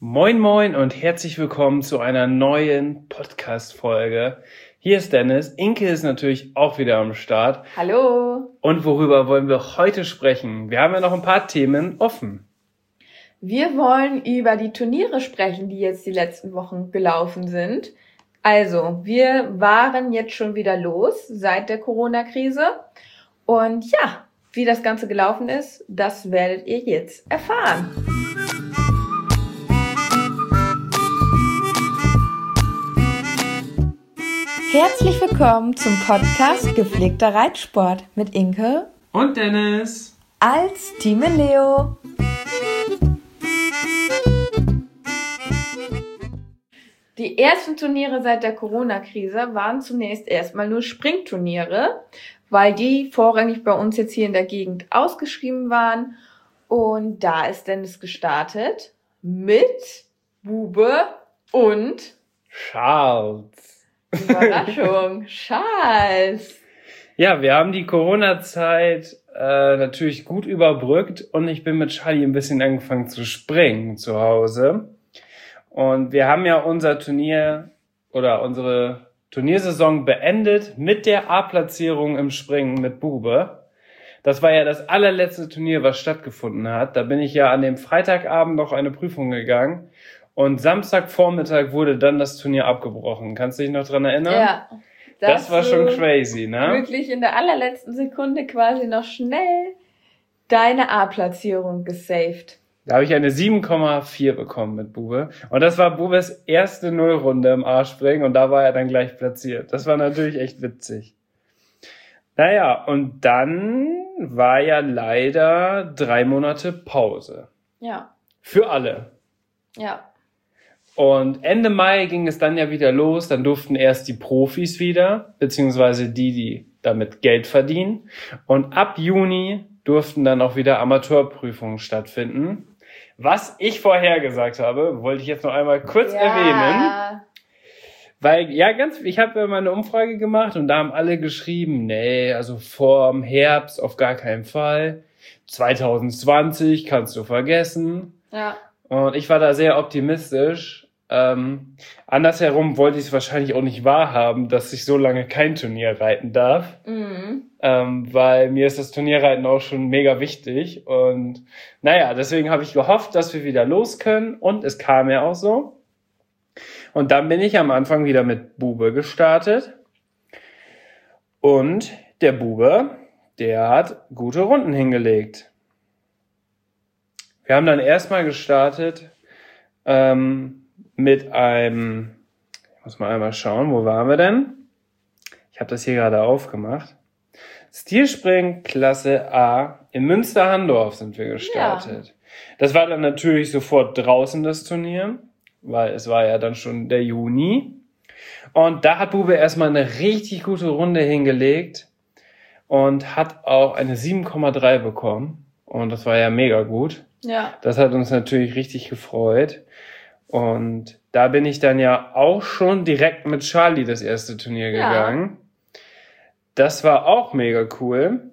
Moin Moin und herzlich willkommen zu einer neuen Podcast-Folge. Hier ist Dennis, Inke ist natürlich auch wieder am Start. Hallo. Und worüber wollen wir heute sprechen? Wir haben ja noch ein paar Themen offen. Wir wollen über die Turniere sprechen, die jetzt die letzten Wochen gelaufen sind. Also, wir waren jetzt schon wieder los seit der Corona-Krise. Und ja, wie das Ganze gelaufen ist, das werdet ihr jetzt erfahren. Herzlich willkommen zum Podcast Gepflegter Reitsport mit Inke und Dennis als Team Leo. Die ersten Turniere seit der Corona-Krise waren zunächst erstmal nur Springturniere, weil die vorrangig bei uns jetzt hier in der Gegend ausgeschrieben waren. Und da ist Dennis gestartet mit Bube und Charles. Überraschung, Charles. Ja, wir haben die Corona-Zeit natürlich gut überbrückt und ich bin mit Charlie ein bisschen angefangen zu springen zu Hause. Und wir haben ja unser Turnier oder unsere Turniersaison beendet mit der A-Platzierung im Springen mit Bube. Das war ja das allerletzte Turnier, was stattgefunden hat. Da bin ich ja an dem Freitagabend noch eine Prüfung gegangen. Und Samstagvormittag wurde dann das Turnier abgebrochen. Kannst du dich noch dran erinnern? Ja. Das war schon crazy, ne? Wirklich in der allerletzten Sekunde quasi noch schnell deine A-Platzierung gesaved. Da habe ich eine 7,4 bekommen mit Bube. Und das war Bubes erste Nullrunde im A-Springen und da war er dann gleich platziert. Das war natürlich echt witzig. Naja, und dann war ja leider 3 Monate Pause. Ja. Für alle. Ja. Und Ende Mai ging es dann ja wieder los. Dann durften erst die Profis wieder, beziehungsweise die damit Geld verdienen. Und ab Juni durften dann auch wieder Amateurprüfungen stattfinden. Was ich vorhergesagt habe, wollte ich jetzt noch einmal kurz erwähnen. Weil, ich habe ja mal eine Umfrage gemacht und da haben alle geschrieben, nee, also vorm Herbst auf gar keinen Fall. 2020 kannst du vergessen. Ja. Und ich war da sehr optimistisch. Andersherum wollte ich es wahrscheinlich auch nicht wahrhaben, dass ich so lange kein Turnier reiten darf. Mhm. Weil mir ist das Turnierreiten auch schon mega wichtig. Und naja, deswegen habe ich gehofft, dass wir wieder los können. Und es kam ja auch so. Und dann bin ich am Anfang wieder mit Bube gestartet. Und der Bube, der hat gute Runden hingelegt. Wir haben dann erstmal gestartet mit einem, ich muss mal einmal schauen, wo waren wir denn? Ich habe das hier gerade aufgemacht. Stilspringen Klasse A in Münster-Handorf sind wir gestartet. Ja. Das war dann natürlich sofort draußen das Turnier, weil es war ja dann schon der Juni. Und da hat Bube erstmal eine richtig gute Runde hingelegt und hat auch eine 7,3 bekommen. Und das war ja mega gut. Ja. Das hat uns natürlich richtig gefreut. Und da bin ich dann ja auch schon direkt mit Charlie das erste Turnier gegangen. Das war auch mega cool.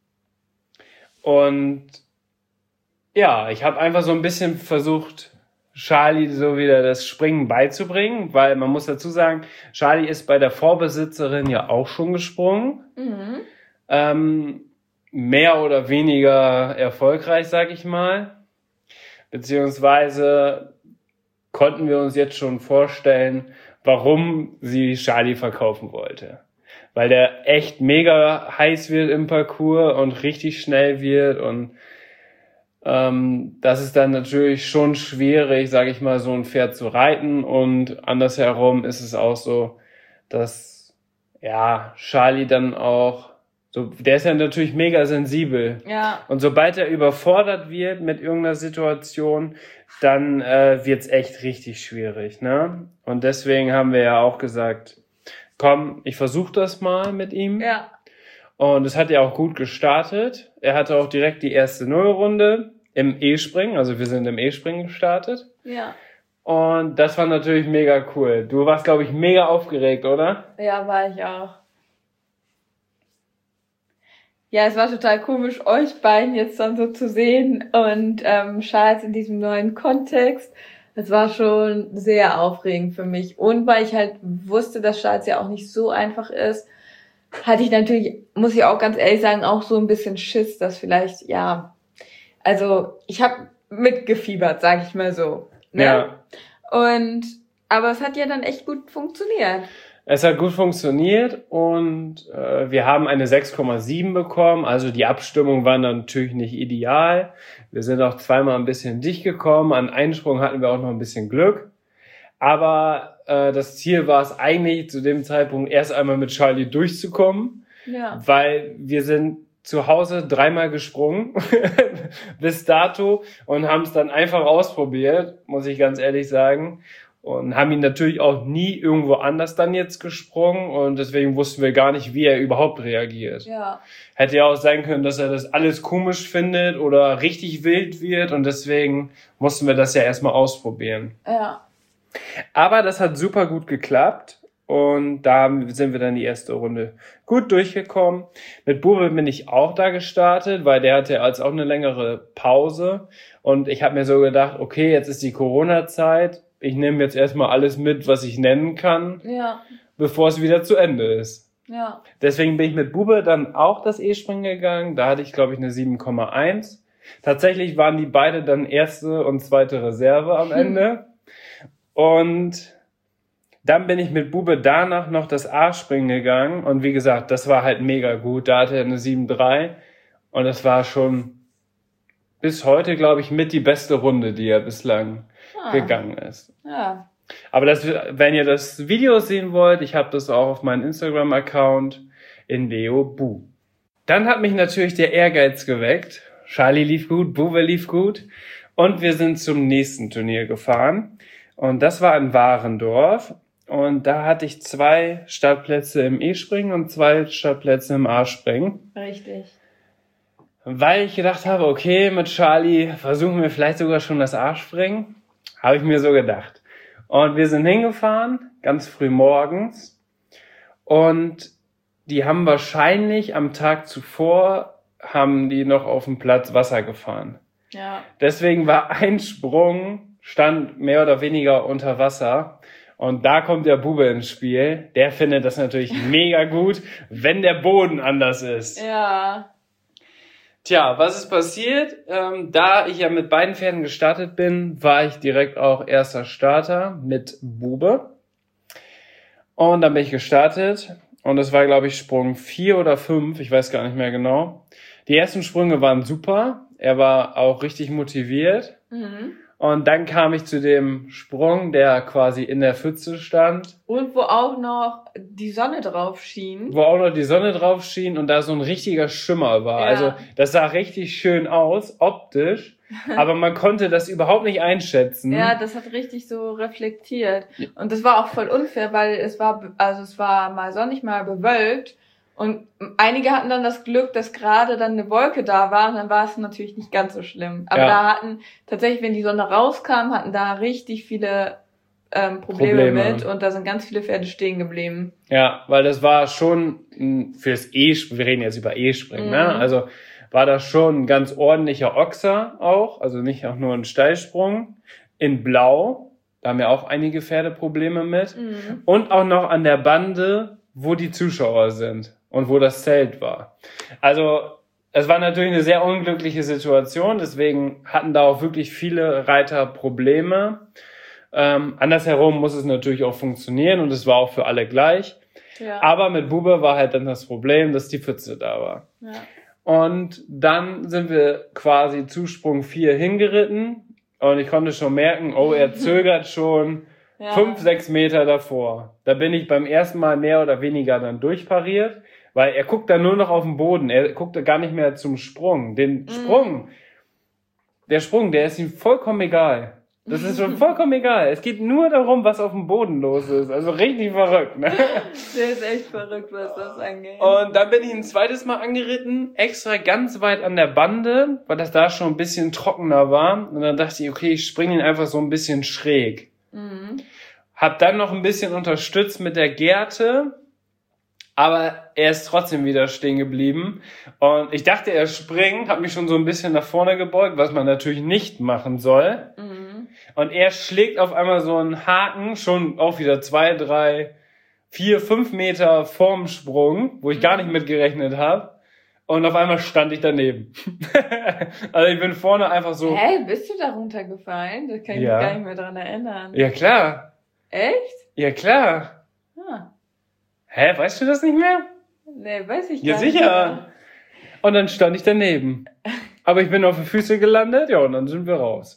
Und ja, ich habe einfach so ein bisschen versucht, Charlie so wieder das Springen beizubringen, weil man muss dazu sagen, Charlie ist bei der Vorbesitzerin ja auch schon gesprungen. Mhm. Mehr oder weniger erfolgreich, sag ich mal. Beziehungsweise konnten wir uns jetzt schon vorstellen, warum sie Charlie verkaufen wollte. Weil der echt mega heiß wird im Parcours und richtig schnell wird und das ist dann natürlich schon schwierig, sage ich mal, so ein Pferd zu reiten und andersherum ist es auch so, dass ja Charlie dann auch so, der ist ja natürlich mega sensibel. Ja. Und sobald er überfordert wird mit irgendeiner Situation, dann wird's echt richtig schwierig, ne? Und deswegen haben wir ja auch gesagt, komm, ich versuche das mal mit ihm. Ja. Und es hat ja auch gut gestartet. Er hatte auch direkt die erste Nullrunde im E-Springen. Also wir sind im E-Springen gestartet. Ja. Und das war natürlich mega cool. Du warst, glaube ich, mega aufgeregt, oder? Ja, war ich auch. Ja, es war total komisch, euch beiden jetzt dann so zu sehen und Charles in diesem neuen Kontext. Das war schon sehr aufregend für mich. Und weil ich halt wusste, dass Starts ja auch nicht so einfach ist, hatte ich natürlich, muss ich auch ganz ehrlich sagen, auch so ein bisschen Schiss, dass vielleicht, ja, also ich habe mitgefiebert, sag ich mal so. Ne? Ja. Aber es hat ja dann echt gut funktioniert. Es hat gut funktioniert und wir haben eine 6,7 bekommen. Also die Abstimmung war natürlich nicht ideal. Wir sind auch zweimal ein bisschen dicht gekommen. An Einsprung hatten wir auch noch ein bisschen Glück. Aber das Ziel war es eigentlich zu dem Zeitpunkt erst einmal mit Charlie durchzukommen. Ja. Weil wir sind zu Hause 3-mal gesprungen bis dato und haben es dann einfach ausprobiert, muss ich ganz ehrlich sagen. Und haben ihn natürlich auch nie irgendwo anders dann jetzt gesprungen und deswegen wussten wir gar nicht, wie er überhaupt reagiert. Ja. Hätte ja auch sein können, dass er das alles komisch findet oder richtig wild wird und deswegen mussten wir das ja erstmal ausprobieren. Ja. Aber das hat super gut geklappt und da sind wir dann die erste Runde gut durchgekommen. Mit Bube bin ich auch da gestartet, weil der hatte als auch eine längere Pause und ich habe mir so gedacht, okay, jetzt ist die Corona-Zeit. Ich nehme jetzt erstmal alles mit, was ich nennen kann, bevor es wieder zu Ende ist. Ja. Deswegen bin ich mit Bube dann auch das E-Springen gegangen. Da hatte ich, glaube ich, eine 7,1. Tatsächlich waren die beide dann erste und zweite Reserve am Ende. Und dann bin ich mit Bube danach noch das A-Springen gegangen. Und wie gesagt, das war halt mega gut. Da hatte er eine 7,3. Und das war schon bis heute, glaube ich, mit die beste Runde, die er bislang gegangen ist. Ja. Aber wenn ihr das Video sehen wollt, ich habe das auch auf meinem Instagram-Account in Leo Bu. Dann hat mich natürlich der Ehrgeiz geweckt. Charlie lief gut, Bube lief gut und wir sind zum nächsten Turnier gefahren. Und das war in Warendorf und da hatte ich 2 Startplätze im E-Springen und 2 Startplätze im A-Springen. Richtig. Weil ich gedacht habe, okay, mit Charlie versuchen wir vielleicht sogar schon das A-Springen. Habe ich mir so gedacht. Und wir sind hingefahren, ganz früh morgens. Und die haben wahrscheinlich am Tag zuvor, haben die noch auf dem Platz Wasser gefahren. Ja. Deswegen war ein Sprung, stand mehr oder weniger unter Wasser. Und da kommt der Bube ins Spiel. Der findet das natürlich mega gut, wenn der Boden anders ist. Ja. Tja, was ist passiert? Da ich ja mit beiden Pferden gestartet bin, war ich direkt auch erster Starter mit Bube. Und dann bin ich gestartet und es war, glaube ich, Sprung 4 oder 5, ich weiß gar nicht mehr genau. Die ersten Sprünge waren super, er war auch richtig motiviert. Mhm. Und dann kam ich zu dem Sprung, der quasi in der Pfütze stand. Und wo auch noch die Sonne drauf schien. Wo auch noch die Sonne drauf schien und da so ein richtiger Schimmer war. Ja. Also das sah richtig schön aus, optisch, aber man konnte das überhaupt nicht einschätzen. Ja, das hat richtig so reflektiert. Und das war auch voll unfair, weil es war mal sonnig, mal bewölkt. Und einige hatten dann das Glück, dass gerade dann eine Wolke da war und dann war es natürlich nicht ganz so schlimm. Aber da hatten tatsächlich, wenn die Sonne rauskam, hatten da richtig viele Probleme mit und da sind ganz viele Pferde stehen geblieben. Ja, weil das war schon fürs E-Springen, wir reden jetzt über E-Springen, ne? Also war das schon ein ganz ordentlicher Ochser auch, also nicht auch nur ein Steilsprung in Blau, da haben ja auch einige Pferde Probleme mit und auch noch an der Bande, wo die Zuschauer sind und wo das Zelt war. Also es war natürlich eine sehr unglückliche Situation, deswegen hatten da auch wirklich viele Reiter Probleme. Andersherum muss es natürlich auch funktionieren und es war auch für alle gleich. Ja. Aber mit Bube war halt dann das Problem, dass die Pfütze da war. Ja. Und dann sind wir quasi zu Sprung 4 hingeritten und ich konnte schon merken, oh, er zögert schon 5-6 Meter davor. Da bin ich beim ersten Mal mehr oder weniger dann durchpariert, weil er guckt dann nur noch auf den Boden. Er guckt gar nicht mehr zum Sprung. Der Sprung, der ist ihm vollkommen egal. Das ist schon vollkommen egal. Es geht nur darum, was auf dem Boden los ist. Also richtig verrückt, ne? Der ist echt verrückt, was das angeht. Und dann bin ich ein zweites Mal angeritten, extra ganz weit an der Bande, weil das da schon ein bisschen trockener war. Und dann dachte ich, okay, ich springe ihn einfach so ein bisschen schräg. Hab dann noch ein bisschen unterstützt mit der Gerte, aber er ist trotzdem wieder stehen geblieben. Und ich dachte, er springt, hab mich schon so ein bisschen nach vorne gebeugt, was man natürlich nicht machen soll. und er schlägt auf einmal so einen Haken, schon auch wieder 2, 3, 4, 5 Meter vorm Sprung, wo ich gar nicht mitgerechnet habe. Und auf einmal stand ich daneben. Also ich bin vorne einfach so... Hä, bist du da runtergefallen? Das kann ich mich gar nicht mehr dran erinnern. Ja, klar. Echt? Ja, klar. Hä, weißt du das nicht mehr? Nee, weiß ich Ja, gar nicht. sicher. Mehr. Und dann stand ich daneben. Aber ich bin auf die Füße gelandet, ja, und dann sind wir raus.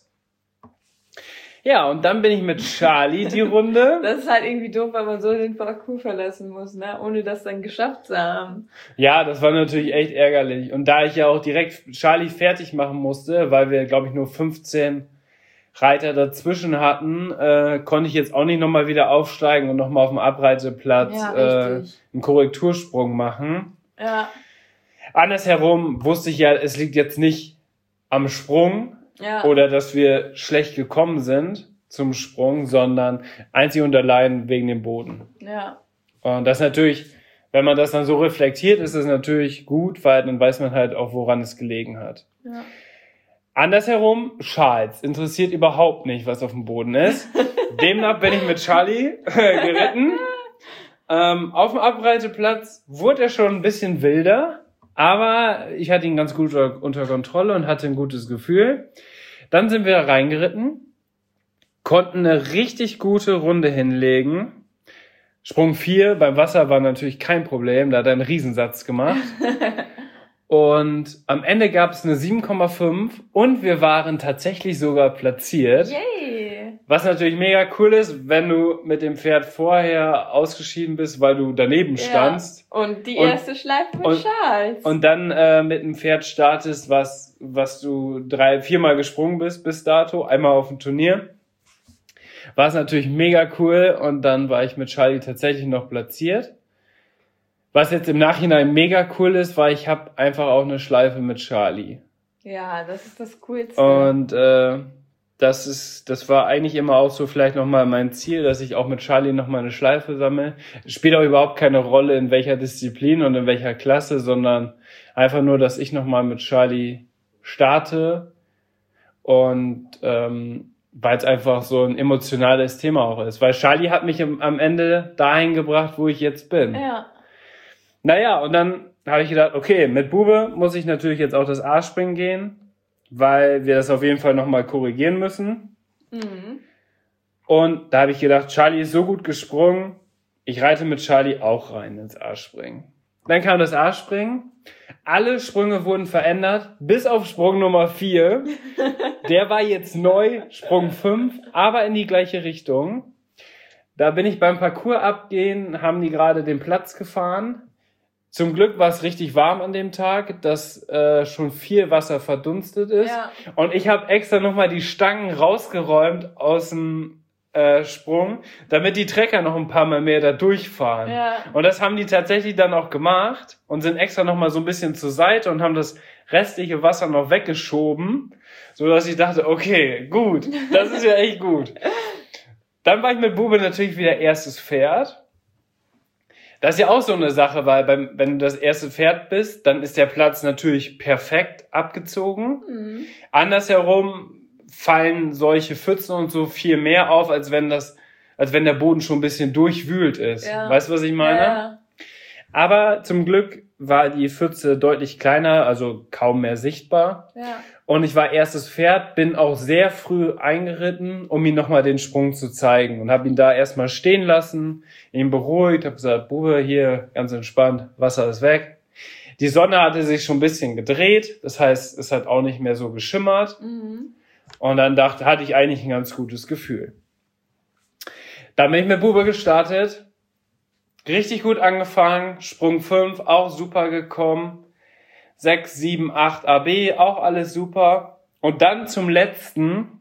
Ja, und dann bin ich mit Charlie die Runde. Das ist halt irgendwie doof, weil man so den Parcours verlassen muss, ne? Ohne das dann geschafft zu haben. Ja, das war natürlich echt ärgerlich. Und da ich ja auch direkt Charlie fertig machen musste, weil wir, glaube ich, nur 15 Reiter dazwischen hatten, konnte ich jetzt auch nicht nochmal wieder aufsteigen und nochmal auf dem Abreiteplatz einen Korrektursprung machen. Ja. Andersherum wusste ich ja, es liegt jetzt nicht am Sprung oder dass wir schlecht gekommen sind zum Sprung, sondern einzig und allein wegen dem Boden. Ja. Und das natürlich, wenn man das dann so reflektiert, ist es natürlich gut, weil dann weiß man halt auch, woran es gelegen hat. Ja. Andersherum, Charles interessiert überhaupt nicht, was auf dem Boden ist. Demnach bin ich mit Charlie geritten. Auf dem Abreiteplatz wurde er schon ein bisschen wilder, aber ich hatte ihn ganz gut unter Kontrolle und hatte ein gutes Gefühl. Dann sind wir reingeritten, konnten eine richtig gute Runde hinlegen. Sprung 4 beim Wasser war natürlich kein Problem, da hat er einen Riesensatz gemacht. Und am Ende gab es eine 7,5 und wir waren tatsächlich sogar platziert. Yay! Was natürlich mega cool ist, wenn du mit dem Pferd vorher ausgeschieden bist, weil du daneben standst. Und die erste Schleife mit Charles. Und dann mit einem Pferd startest, was du 3, 4 Mal gesprungen bist bis dato, einmal auf dem Turnier. War es natürlich mega cool und dann war ich mit Charlie tatsächlich noch platziert. Was jetzt im Nachhinein mega cool ist, weil ich habe einfach auch eine Schleife mit Charlie. Ja, das ist das Coolste. Und das war eigentlich immer auch so vielleicht nochmal mein Ziel, dass ich auch mit Charlie nochmal eine Schleife sammle. Es spielt auch überhaupt keine Rolle, in welcher Disziplin und in welcher Klasse, sondern einfach nur, dass ich nochmal mit Charlie starte. Und weil es einfach so ein emotionales Thema auch ist. Weil Charlie hat mich am Ende dahin gebracht, wo ich jetzt bin. Ja. Naja, und dann habe ich gedacht, okay, mit Bube muss ich natürlich jetzt auch das A-Springen gehen, weil wir das auf jeden Fall nochmal korrigieren müssen. Mhm. Und da habe ich gedacht, Charlie ist so gut gesprungen, ich reite mit Charlie auch rein ins A-Springen. Dann kam das A-Springen, alle Sprünge wurden verändert, bis auf Sprung Nummer 4. Der war jetzt neu, Sprung 5, aber in die gleiche Richtung. Da bin ich beim Parcours abgehen, haben die gerade den Platz gefahren. Zum Glück war es richtig warm an dem Tag, dass schon viel Wasser verdunstet ist. Ja. Und ich habe extra nochmal die Stangen rausgeräumt aus dem Sprung, damit die Trecker noch ein paar Mal mehr da durchfahren. Ja. Und das haben die tatsächlich dann auch gemacht und sind extra nochmal so ein bisschen zur Seite und haben das restliche Wasser noch weggeschoben, so dass ich dachte, okay, gut, das ist ja echt gut. Dann war ich mit Bube natürlich wieder erstes Pferd. Das ist ja auch so eine Sache, weil wenn du das erste Pferd bist, dann ist der Platz natürlich perfekt abgezogen. Mhm. Andersherum fallen solche Pfützen und so viel mehr auf, als wenn der Boden schon ein bisschen durchwühlt ist. Ja. Weißt du, was ich meine? Ja. Aber zum Glück war die Pfütze deutlich kleiner, also kaum mehr sichtbar. Ja. Und ich war erstes Pferd, bin auch sehr früh eingeritten, um ihm nochmal den Sprung zu zeigen. Und habe ihn da erstmal stehen lassen, ihn beruhigt, habe gesagt, Bube, hier, ganz entspannt, Wasser ist weg. Die Sonne hatte sich schon ein bisschen gedreht, das heißt, es hat auch nicht mehr so geschimmert. Mhm. Und dann hatte ich eigentlich ein ganz gutes Gefühl. Dann bin ich mit Bube gestartet, richtig gut angefangen, Sprung 5, auch super gekommen. 6, 7, 8 AB, auch alles super. Und dann zum letzten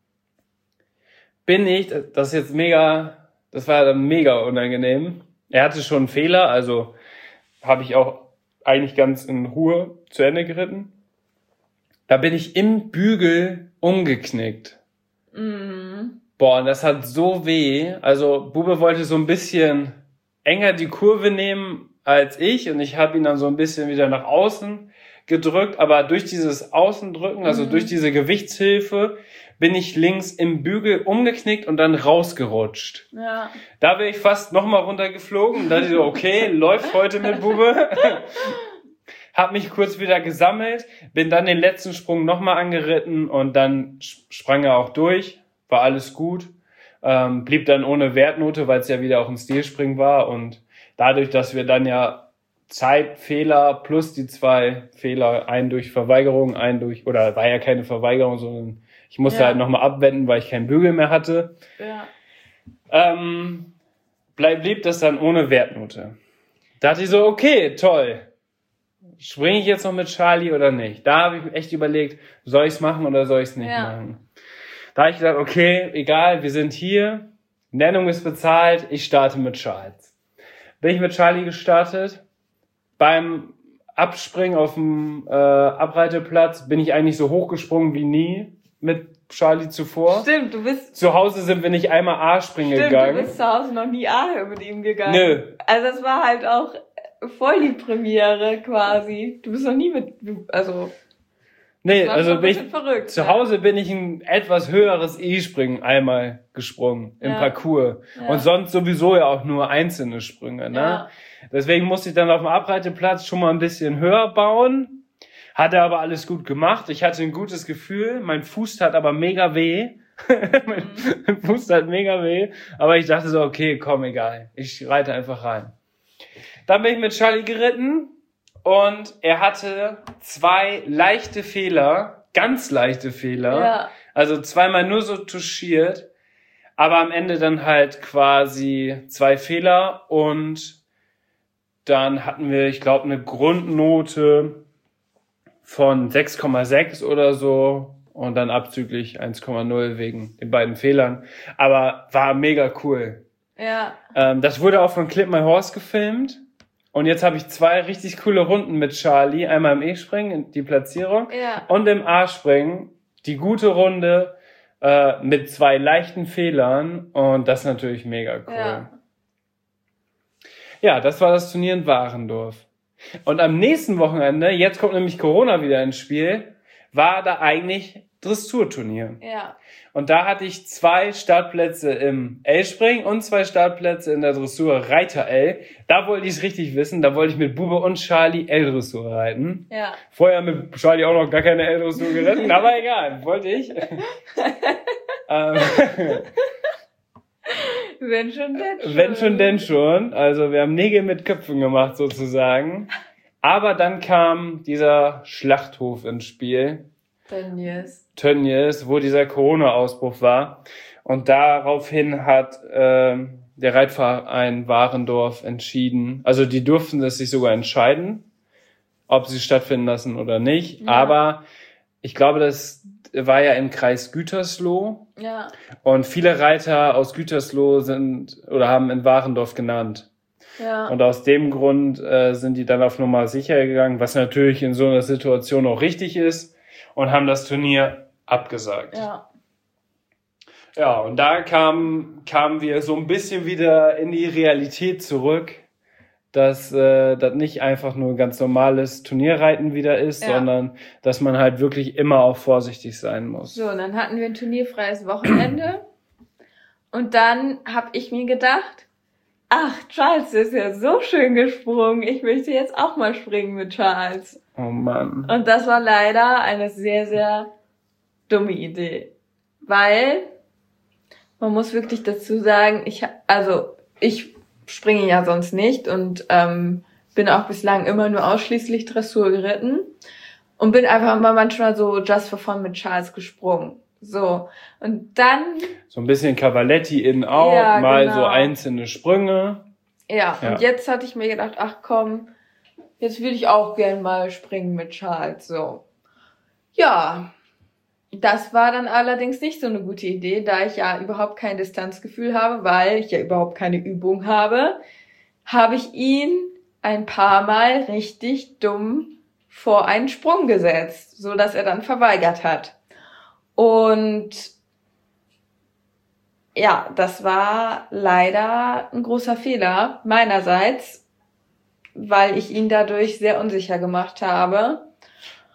bin ich, das war dann mega unangenehm. Er hatte schon einen Fehler, also habe ich auch eigentlich ganz in Ruhe zu Ende geritten. Da bin ich im Bügel umgeknickt. Mm. Boah, und das hat so weh. Also Bube wollte so ein bisschen enger die Kurve nehmen als ich und ich habe ihn dann so ein bisschen wieder nach außen gedrückt, aber durch dieses Außendrücken, also durch diese Gewichtshilfe, bin ich links im Bügel umgeknickt und dann rausgerutscht. Ja. Da bin ich fast nochmal runtergeflogen und dachte so, okay, läuft heute mit Bube. Hab mich kurz wieder gesammelt, bin dann den letzten Sprung nochmal angeritten und dann sprang er auch durch, war alles gut. Blieb dann ohne Wertnote, weil es ja wieder auch ein Stilspringen war und dadurch, dass wir dann ja Zeitfehler plus die 2 Fehler, einen durch Verweigerung, oder war ja keine Verweigerung, sondern ich musste halt nochmal abwenden, weil ich keinen Bügel mehr hatte. Ja. Blieb das dann ohne Wertnote. Da dachte ich so, okay, toll. Springe ich jetzt noch mit Charlie oder nicht? Da habe ich mir echt überlegt, soll ich es machen oder soll ich es nicht machen? Da habe ich gedacht, okay, egal, wir sind hier, Nennung ist bezahlt, ich starte mit Charles. Bin ich mit Charlie gestartet. Beim Abspringen auf dem Abreiteplatz bin ich eigentlich so hochgesprungen wie nie mit Charlie zuvor. Stimmt, du bist... Zu Hause sind wir nicht einmal A-Springen gegangen. Du bist zu Hause noch nie A mit ihm gegangen. Nö. Also es war halt auch voll die Premiere quasi. Du bist noch nie Nee, also bin ich, verrückt, zu Hause bin ich ein etwas höheres E-Springen einmal gesprungen im Parcours. Ja. Und sonst sowieso ja auch nur einzelne Sprünge, ne? Ja. Deswegen musste ich dann auf dem Abreiteplatz schon mal ein bisschen höher bauen. Hatte aber alles gut gemacht. Ich hatte ein gutes Gefühl. Mein Fuß tat aber mega weh. Mein Fuß tat mega weh. Aber ich dachte so, okay, komm, egal. Ich reite einfach rein. Dann bin ich mit Charlie geritten. Und er hatte 2 leichte Fehler, ganz leichte Fehler. Ja. Also zweimal nur so touchiert. Aber am Ende dann halt quasi 2 Fehler. Und dann hatten wir, ich glaube, eine Grundnote von 6,6 oder so. Und dann abzüglich 1,0 wegen den beiden Fehlern. Aber war mega cool. Ja. Das wurde auch von Clip My Horse gefilmt. Und jetzt habe ich 2 richtig coole Runden mit Charlie. Einmal im E-Springen, die Platzierung. Ja. Und im A-Springen, die gute Runde mit 2 leichten Fehlern. Und das ist natürlich mega cool. Ja, das war das Turnier in Warendorf. Und am nächsten Wochenende, jetzt kommt nämlich Corona wieder ins Spiel, war da eigentlich Dressurturnier. Ja. Und da hatte ich 2 Startplätze im L-Springen und 2 Startplätze in der Dressur Reiter L. Da wollte ich es richtig wissen. Da wollte ich mit Bube und Charlie L-Dressur reiten. Ja. Vorher mit Charlie auch noch gar keine L-Dressur geritten, aber egal, wollte ich. Wenn schon, denn schon. Wenn schon, denn schon. Also wir haben Nägel mit Köpfen gemacht sozusagen. Aber dann kam dieser Schlachthof ins Spiel. Tönnies, wo dieser Corona-Ausbruch war. Und daraufhin hat der Reitverein Warendorf entschieden, also die durften es sich sogar entscheiden, ob sie stattfinden lassen oder nicht. Ja. Aber ich glaube, das war ja im Kreis Gütersloh. Ja. Und viele Reiter aus Gütersloh sind oder haben in Warendorf genannt. Ja. Und aus dem Grund sind die dann auf Nummer sicher gegangen, was natürlich in so einer Situation auch richtig ist. Und haben das Turnier abgesagt. Ja. Ja, und da kamen wir so ein bisschen wieder in die Realität zurück, dass das nicht einfach nur ganz normales Turnierreiten wieder ist, sondern dass man halt wirklich immer auch vorsichtig sein muss. So, und dann hatten wir ein turnierfreies Wochenende. Und dann habe ich mir gedacht, ach, Charles ist ja so schön gesprungen. Ich möchte jetzt auch mal springen mit Charles. Oh Mann. Und das war leider eine sehr, sehr dumme Idee. Weil, man muss wirklich dazu sagen, ich springe ja sonst nicht und bin auch bislang immer nur ausschließlich Dressur geritten. Und bin einfach mal manchmal so just for fun mit Charles gesprungen. So. Und dann... So ein bisschen Cavaletti in out, ja, mal genau. So einzelne Sprünge. Ja, und jetzt hatte ich mir gedacht, ach komm, jetzt würde ich auch gern mal springen mit Charles, so. Ja, das war dann allerdings nicht so eine gute Idee, da ich ja überhaupt kein Distanzgefühl habe, weil ich ja überhaupt keine Übung habe ich ihn ein paar Mal richtig dumm vor einen Sprung gesetzt, so dass er dann verweigert hat. Und ja, das war leider ein großer Fehler meinerseits, weil ich ihn dadurch sehr unsicher gemacht habe.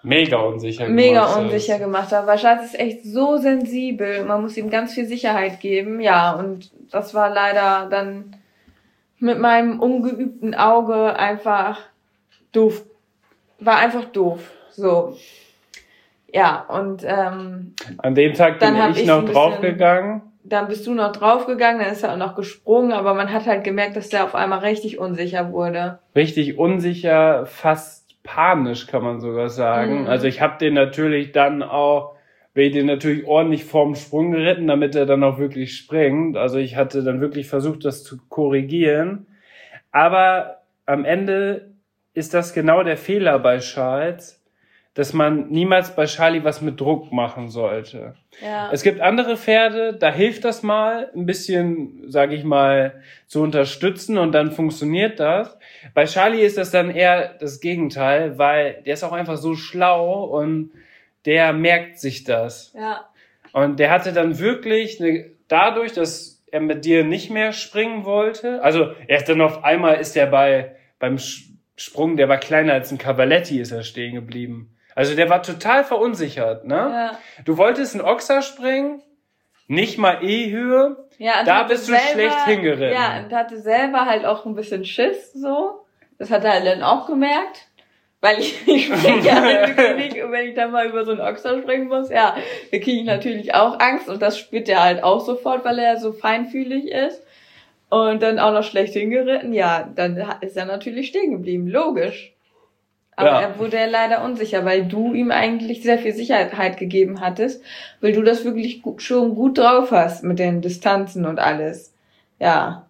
mega unsicher gemacht hat. Weil Charles ist echt so sensibel. Man muss ihm ganz viel Sicherheit geben. Ja, und das war leider dann mit meinem ungeübten Auge einfach doof. War einfach doof. So. Ja, und an dem Tag bin ich noch draufgegangen. Dann bist du noch draufgegangen, dann ist er auch noch gesprungen, aber man hat halt gemerkt, dass der auf einmal richtig unsicher wurde. Richtig unsicher, fast panisch, kann man sogar sagen. Also ich habe den natürlich dann auch, bin ich den natürlich ordentlich vorm Sprung geritten, damit er dann auch wirklich springt. Also ich hatte dann wirklich versucht, das zu korrigieren. Aber am Ende ist das genau der Fehler bei Charles, dass man niemals bei Charlie was mit Druck machen sollte. Ja. Es gibt andere Pferde, da hilft das mal, ein bisschen, sage ich mal, zu unterstützen und dann funktioniert das. Bei Charlie ist das dann eher das Gegenteil, weil der ist auch einfach so schlau und der merkt sich das. Ja. Und der hatte dann wirklich dadurch, dass er mit dir nicht mehr springen wollte, also erst dann auf einmal ist er beim Sprung, der war kleiner als ein Cavaletti, ist er stehen geblieben. Also der war total verunsichert, ne? Ja. Du wolltest einen Ochser springen, nicht mal E-Höhe, ja, da bist du schlecht hingeritten. Ja, und hatte selber halt auch ein bisschen Schiss, so. Das hat er dann auch gemerkt. Weil ich springe ja nicht, und wenn ich dann mal über so einen Ochser springen muss, ja, da kriege ich natürlich auch Angst und das spürt er halt auch sofort, weil er so feinfühlig ist. Und dann auch noch schlecht hingeritten, ja, dann ist er natürlich stehen geblieben, logisch. Aber er wurde leider unsicher, weil du ihm eigentlich sehr viel Sicherheit gegeben hattest, weil du das wirklich schon gut drauf hast mit den Distanzen und alles. Ja.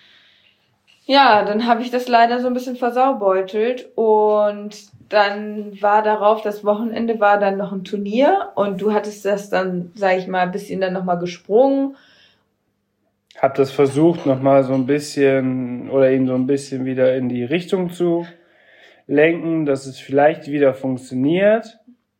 Ja, dann habe ich das leider so ein bisschen versaubeutelt und dann war darauf, das Wochenende war dann noch ein Turnier und du hattest das dann, sag ich mal, ein bisschen dann nochmal gesprungen. Hab das versucht, nochmal so ein bisschen oder ihn so ein bisschen wieder in die Richtung zu lenken, dass es vielleicht wieder funktioniert.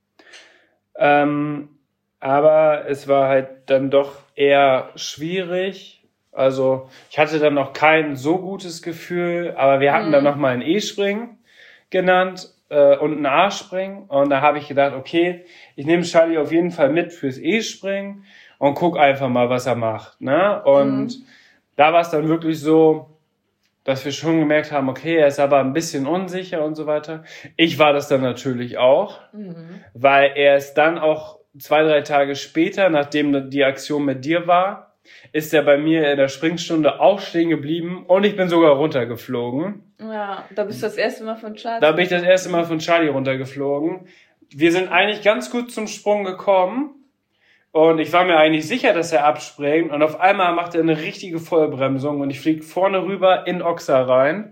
Aber es war halt dann doch eher schwierig. Also ich hatte dann noch kein so gutes Gefühl, aber wir hatten dann nochmal ein E-Springen genannt und ein A-Springen. Und da habe ich gedacht, okay, ich nehme Charlie auf jeden Fall mit fürs E-Springen und guck einfach mal, was er macht. Ne? Und da war es dann wirklich so, dass wir schon gemerkt haben, okay, er ist aber ein bisschen unsicher und so weiter. Ich war das dann natürlich auch, weil er ist dann auch 2-3 Tage später, nachdem die Aktion mit dir war, ist er bei mir in der Springstunde auch stehen geblieben und ich bin sogar runtergeflogen. Ja, da bist du das erste Mal von Charlie. Da bin ich das erste Mal von Charlie runtergeflogen. Wir sind eigentlich ganz gut zum Sprung gekommen. Und ich war mir eigentlich sicher, dass er abspringt. Und auf einmal macht er eine richtige Vollbremsung und ich fliege vorne rüber in Ochser rein.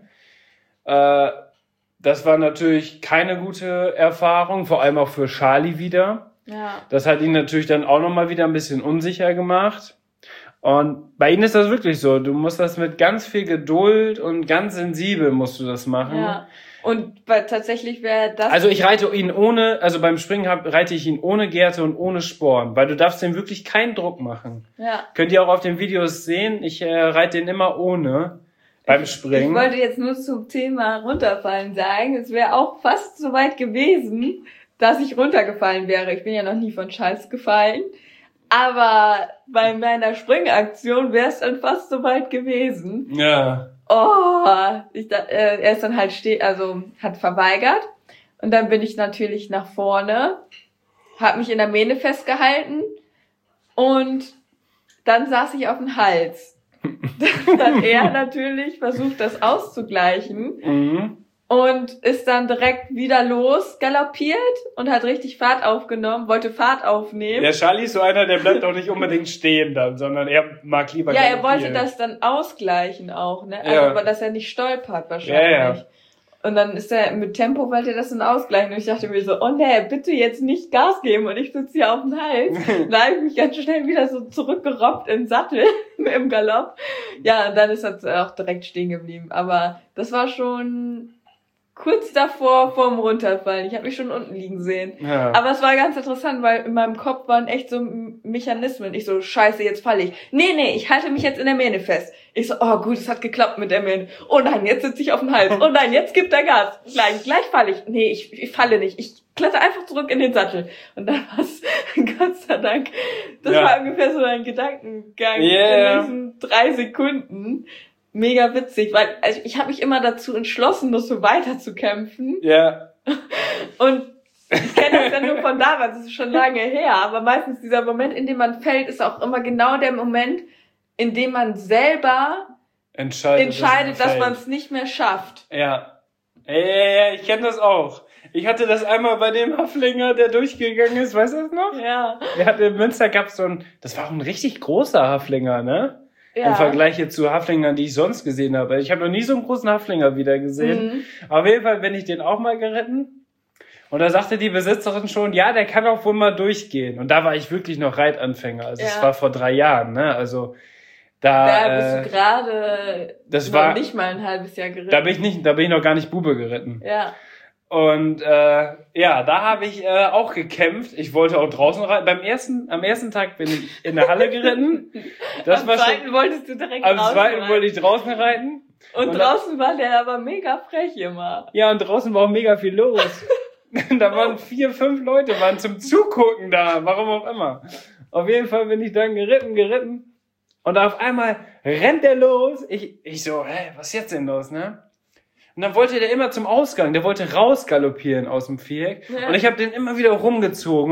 Das war natürlich keine gute Erfahrung, vor allem auch für Charlie wieder. Ja. Das hat ihn natürlich dann auch nochmal wieder ein bisschen unsicher gemacht. Und bei ihnen ist das wirklich so. Du musst das mit ganz viel Geduld und ganz sensibel musst du das machen. Ja. Und weil tatsächlich wäre das... Also ich reite ihn beim Springen reite ich ihn ohne Gerte und ohne Sporen, weil du darfst dem wirklich keinen Druck machen. Ja. Könnt ihr auch auf den Videos sehen, ich reite den immer ohne beim Springen. Ich wollte jetzt nur zum Thema runterfallen sagen, es wäre auch fast so weit gewesen, dass ich runtergefallen wäre. Ich bin ja noch nie von Charles gefallen, aber bei meiner Springaktion wäre es dann fast so weit gewesen. Ja. Oh, er ist dann halt hat verweigert und dann bin ich natürlich nach vorne, habe mich in der Mähne festgehalten und dann saß ich auf dem Hals. Dann hat er natürlich versucht, das auszugleichen und ist dann direkt wieder los galoppiert und hat richtig Fahrt aufgenommen, wollte Fahrt aufnehmen. Der Charlie ist so einer, der bleibt auch nicht unbedingt stehen dann, sondern er mag lieber galoppieren. Ja, er wollte das dann ausgleichen auch, ne? Also, Ja. dass er nicht stolpert wahrscheinlich. Ja. Und dann ist er mit Tempo, wollte er das dann ausgleichen. Und ich dachte mir so, oh nee, bitte jetzt nicht Gas geben. Und ich sitze hier auf dem Hals. Da habe ich mich ganz schnell wieder so zurückgerobbt im Sattel im Galopp. Ja, und dann ist er auch direkt stehen geblieben. Aber das war schon kurz davor vorm Runterfallen. Ich habe mich schon unten liegen sehen. Ja. Aber es war ganz interessant, weil in meinem Kopf waren echt so Mechanismen. Ich so, scheiße, jetzt falle ich. Nee, ich halte mich jetzt in der Mähne fest. Ich so, oh gut, es hat geklappt mit der Mint. Oh nein, jetzt sitze ich auf dem Hals. Oh nein, jetzt gibt er Gas. Nein, gleich falle ich. Nee, ich falle nicht. Ich kletter einfach zurück in den Sattel. Und dann war's, Gott sei Dank, das war ungefähr so ein Gedankengang in diesen 3 Sekunden. Mega witzig, weil also ich habe mich immer dazu entschlossen, noch so weiter zu kämpfen. Ja. Und ich kenne das ja nur von damals, das ist schon lange her, aber meistens dieser Moment, in dem man fällt, ist auch immer genau der Moment, in dem man selber entscheidet, dass man es nicht mehr schafft. Ja. Ja, ich kenne das auch. Ich hatte das einmal bei dem Haflinger, der durchgegangen ist, weißt du das noch? Ja. In Münster gab's das war auch ein richtig großer Haflinger, ne? Ja. Im Vergleich jetzt zu Haflingern, die ich sonst gesehen habe. Ich habe noch nie so einen großen Haflinger wieder gesehen. Auf jeden Fall bin ich den auch mal geritten. Und da sagte die Besitzerin schon, ja, der kann auch wohl mal durchgehen. Und da war ich wirklich noch Reitanfänger. Also es war vor 3 Jahren, ne? Also da bist du gerade nicht mal ein halbes Jahr geritten. Da bin ich noch gar nicht Bube geritten. Ja. Und da habe ich auch gekämpft. Ich wollte auch draußen reiten. Am ersten Tag bin ich in der Halle geritten. Am zweiten wolltest du direkt draußen reiten. Am zweiten wollte ich draußen reiten. Und draußen war der aber mega frech immer. Ja, und draußen war auch mega viel los. Da waren 4, 5 Leute, waren zum Zugucken da, warum auch immer. Auf jeden Fall bin ich dann geritten. Und auf einmal rennt der los. Ich so, was ist jetzt denn los, ne? Und dann wollte der immer zum Ausgang, der wollte rausgaloppieren aus dem Viereck. Ja. Und ich habe den immer wieder rumgezogen.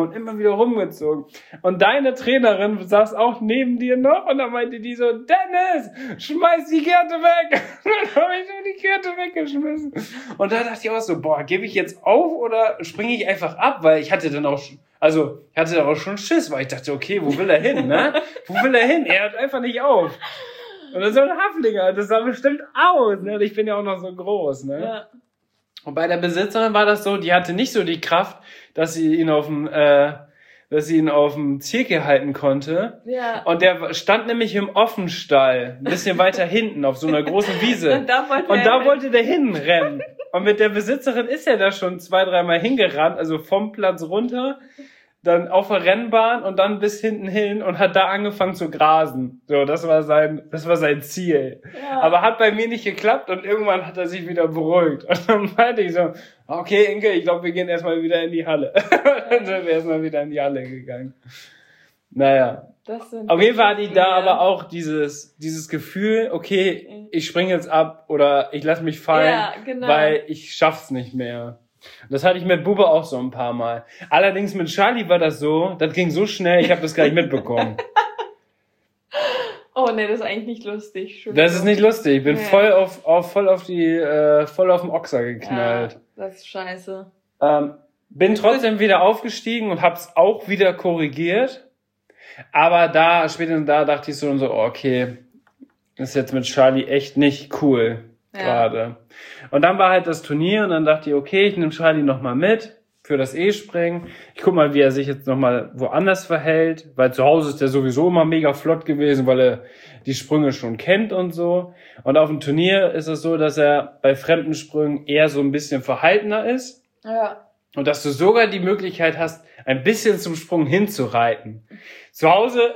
Und deine Trainerin saß auch neben dir noch und dann meinte die so, Dennis, schmeiß die Kette weg. Und dann habe ich so die Kette weggeschmissen. Und da dachte ich auch so, gebe ich jetzt auf oder springe ich einfach ab? Weil ich hatte dann auch schon Schiss, weil ich dachte, okay, wo will er hin, ne? Er hört einfach nicht auf. Und dann so ein Haflinger, das sah bestimmt aus, ne? Und ich bin ja auch noch so groß, ne? Ja. Und bei der Besitzerin war das so, die hatte nicht so die Kraft, dass sie ihn auf dem Zirkel halten konnte. Ja. Und der stand nämlich im Offenstall, ein bisschen weiter hinten, auf so einer großen Wiese. Und da wollte der hinrennen. Und mit der Besitzerin ist er da schon 2, 3 Mal hingerannt, also vom Platz runter, dann auf der Rennbahn und dann bis hinten hin und hat da angefangen zu grasen. So, das war sein Ziel. Ja. Aber hat bei mir nicht geklappt und irgendwann hat er sich wieder beruhigt. Und dann meinte ich so, okay, Inke, ich glaube, wir gehen erstmal wieder in die Halle. Dann sind wir erstmal wieder in die Halle gegangen. Naja. Auf jeden Fall hatte ich da aber auch dieses Gefühl, okay, ich springe jetzt ab oder ich lasse mich fallen, weil ich schaff's nicht mehr. Das hatte ich mit Bube auch so ein paar Mal. Allerdings mit Charlie war das so, das ging so schnell, ich habe das gar nicht mitbekommen. Oh nee, das ist eigentlich nicht lustig. Das ist nicht lustig. Ich bin voll auf den Ochser geknallt. Ja, das ist scheiße. Bin trotzdem wieder aufgestiegen und hab's auch wieder korrigiert. Aber spätestens da dachte ich so, okay, das ist jetzt mit Charlie echt nicht cool. Gerade. Und dann war halt das Turnier und dann dachte ich, okay, ich nehme Charlie nochmal mit für das E-Springen. Ich guck mal, wie er sich jetzt nochmal woanders verhält, weil zu Hause ist er sowieso immer mega flott gewesen, weil er die Sprünge schon kennt und so. Und auf dem Turnier ist es so, dass er bei fremden Sprüngen eher so ein bisschen verhaltener ist. Ja. Und dass du sogar die Möglichkeit hast, ein bisschen zum Sprung hinzureiten. Zu Hause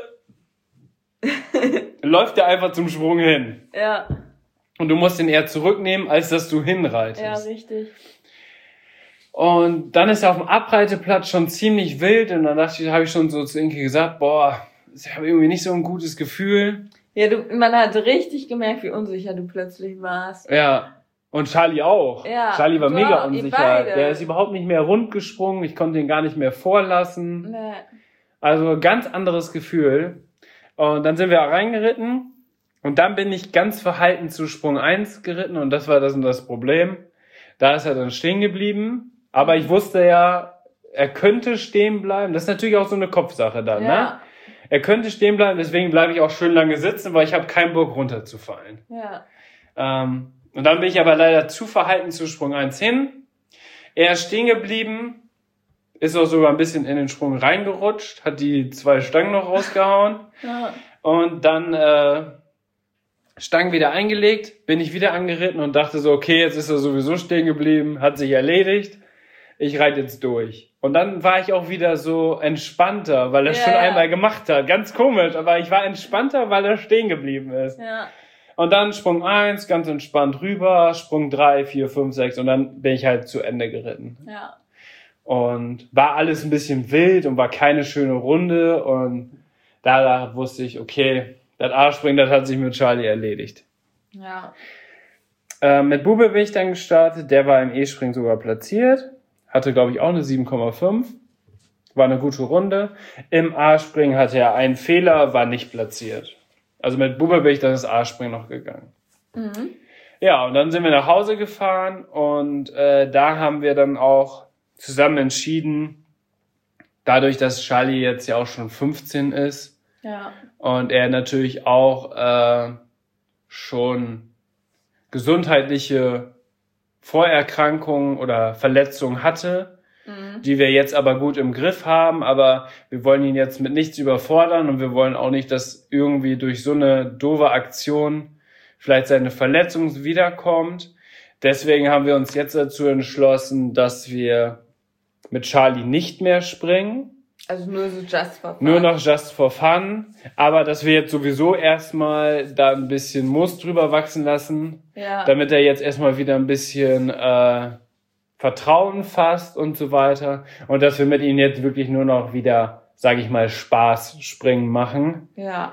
läuft er einfach zum Sprung hin. Ja. Und du musst ihn eher zurücknehmen, als dass du hinreitest. Ja, richtig. Und dann ist er auf dem Abreiteplatz schon ziemlich wild. Und dann habe ich schon so zu Inke gesagt, ich habe irgendwie nicht so ein gutes Gefühl. Ja, man hat richtig gemerkt, wie unsicher du plötzlich warst. Ja, und Charlie auch. Ja, Charlie war mega unsicher. Der ist überhaupt nicht mehr rund gesprungen. Ich konnte ihn gar nicht mehr vorlassen. Nee. Also ganz anderes Gefühl. Und dann sind wir reingeritten. Und dann bin ich ganz verhalten zu Sprung 1 geritten und das war das Problem. Da ist er dann stehen geblieben. Aber ich wusste ja, er könnte stehen bleiben. Das ist natürlich auch so eine Kopfsache dann, ne? Er könnte stehen bleiben, deswegen bleibe ich auch schön lange sitzen, weil ich habe keinen Bock runterzufallen. Ja. Und dann bin ich aber leider zu verhalten zu Sprung 1 hin. Er ist stehen geblieben, ist auch sogar ein bisschen in den Sprung reingerutscht, hat die 2 Stangen noch rausgehauen. Ja. Und dann Stangen wieder eingelegt, bin ich wieder angeritten und dachte so, okay, jetzt ist er sowieso stehen geblieben, hat sich erledigt, ich reite jetzt durch. Und dann war ich auch wieder so entspannter, weil er schon einmal gemacht hat. Ganz komisch, aber ich war entspannter, weil er stehen geblieben ist. Ja. Und dann Sprung 1, ganz entspannt rüber, Sprung 3, 4, 5, 6 und dann bin ich halt zu Ende geritten. Ja. Und war alles ein bisschen wild und war keine schöne Runde und da wusste ich, okay, das A-Springen, das hat sich mit Charlie erledigt. Ja. Mit Bube bin ich dann gestartet, der war im E-Springen sogar platziert, hatte glaube ich auch eine 7,5, war eine gute Runde. Im A-Springen hatte er einen Fehler, war nicht platziert. Also mit Bube bin ich dann das A-Springen noch gegangen. Mhm. Ja, und dann sind wir nach Hause gefahren und da haben wir dann auch zusammen entschieden, dadurch, dass Charlie jetzt ja auch schon 15 ist Ja. und er natürlich auch schon gesundheitliche Vorerkrankungen oder Verletzungen hatte, die wir jetzt aber gut im Griff haben, aber wir wollen ihn jetzt mit nichts überfordern und wir wollen auch nicht, dass irgendwie durch so eine doofe Aktion vielleicht seine Verletzung wiederkommt. Deswegen haben wir uns jetzt dazu entschlossen, dass wir mit Charlie nicht mehr springen. Also nur so just for fun. Nur noch just for fun. Aber dass wir jetzt sowieso erstmal da ein bisschen Moos drüber wachsen lassen, Ja. damit er jetzt erstmal wieder ein bisschen Vertrauen fasst und so weiter. Und dass wir mit ihm jetzt wirklich nur noch wieder, sage ich mal, Spaß springen machen. Ja.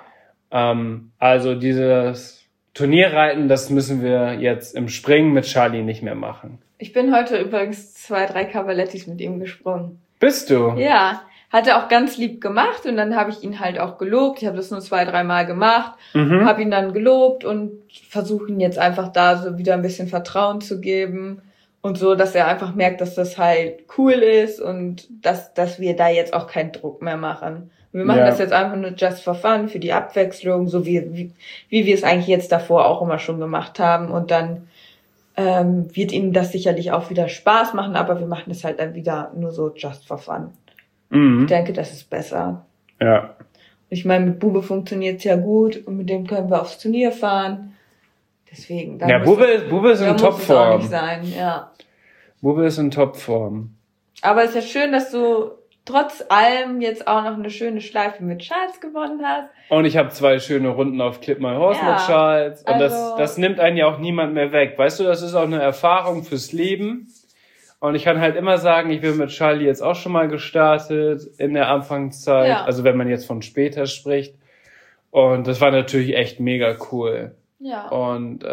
Also dieses Turnierreiten, das müssen wir jetzt im Springen mit Charlie nicht mehr machen. Ich bin heute übrigens 2, 3 Cavalettis mit ihm gesprungen. Bist du? Ja, hat er auch ganz lieb gemacht und dann habe ich ihn halt auch gelobt. Ich habe das nur 2, 3 Mal gemacht, habe ihn dann gelobt und versuche ihn jetzt einfach da so wieder ein bisschen Vertrauen zu geben und so, dass er einfach merkt, dass das halt cool ist und dass wir da jetzt auch keinen Druck mehr machen. Wir machen das jetzt einfach nur just for fun, für die Abwechslung, so wie wir es eigentlich jetzt davor auch immer schon gemacht haben und dann wird ihnen das sicherlich auch wieder Spaß machen, aber wir machen es halt dann wieder nur so just for fun. Ich denke, das ist besser. Ja. Ich meine, mit Bube funktioniert's ja gut und mit dem können wir aufs Turnier fahren. Deswegen. Ja, Bube ist in Topform. Nicht sein, ja. Bube ist in Topform. Aber es ist ja schön, dass du trotz allem jetzt auch noch eine schöne Schleife mit Charles gewonnen hast. Und ich habe 2 schöne Runden auf Clip My Horse mit Charles. Und das nimmt einen ja auch niemand mehr weg. Weißt du, das ist auch eine Erfahrung fürs Leben. Und ich kann halt immer sagen, ich bin mit Charlie jetzt auch schon mal gestartet in der Anfangszeit. Ja. Also wenn man jetzt von später spricht. Und das war natürlich echt mega cool. Ja. Und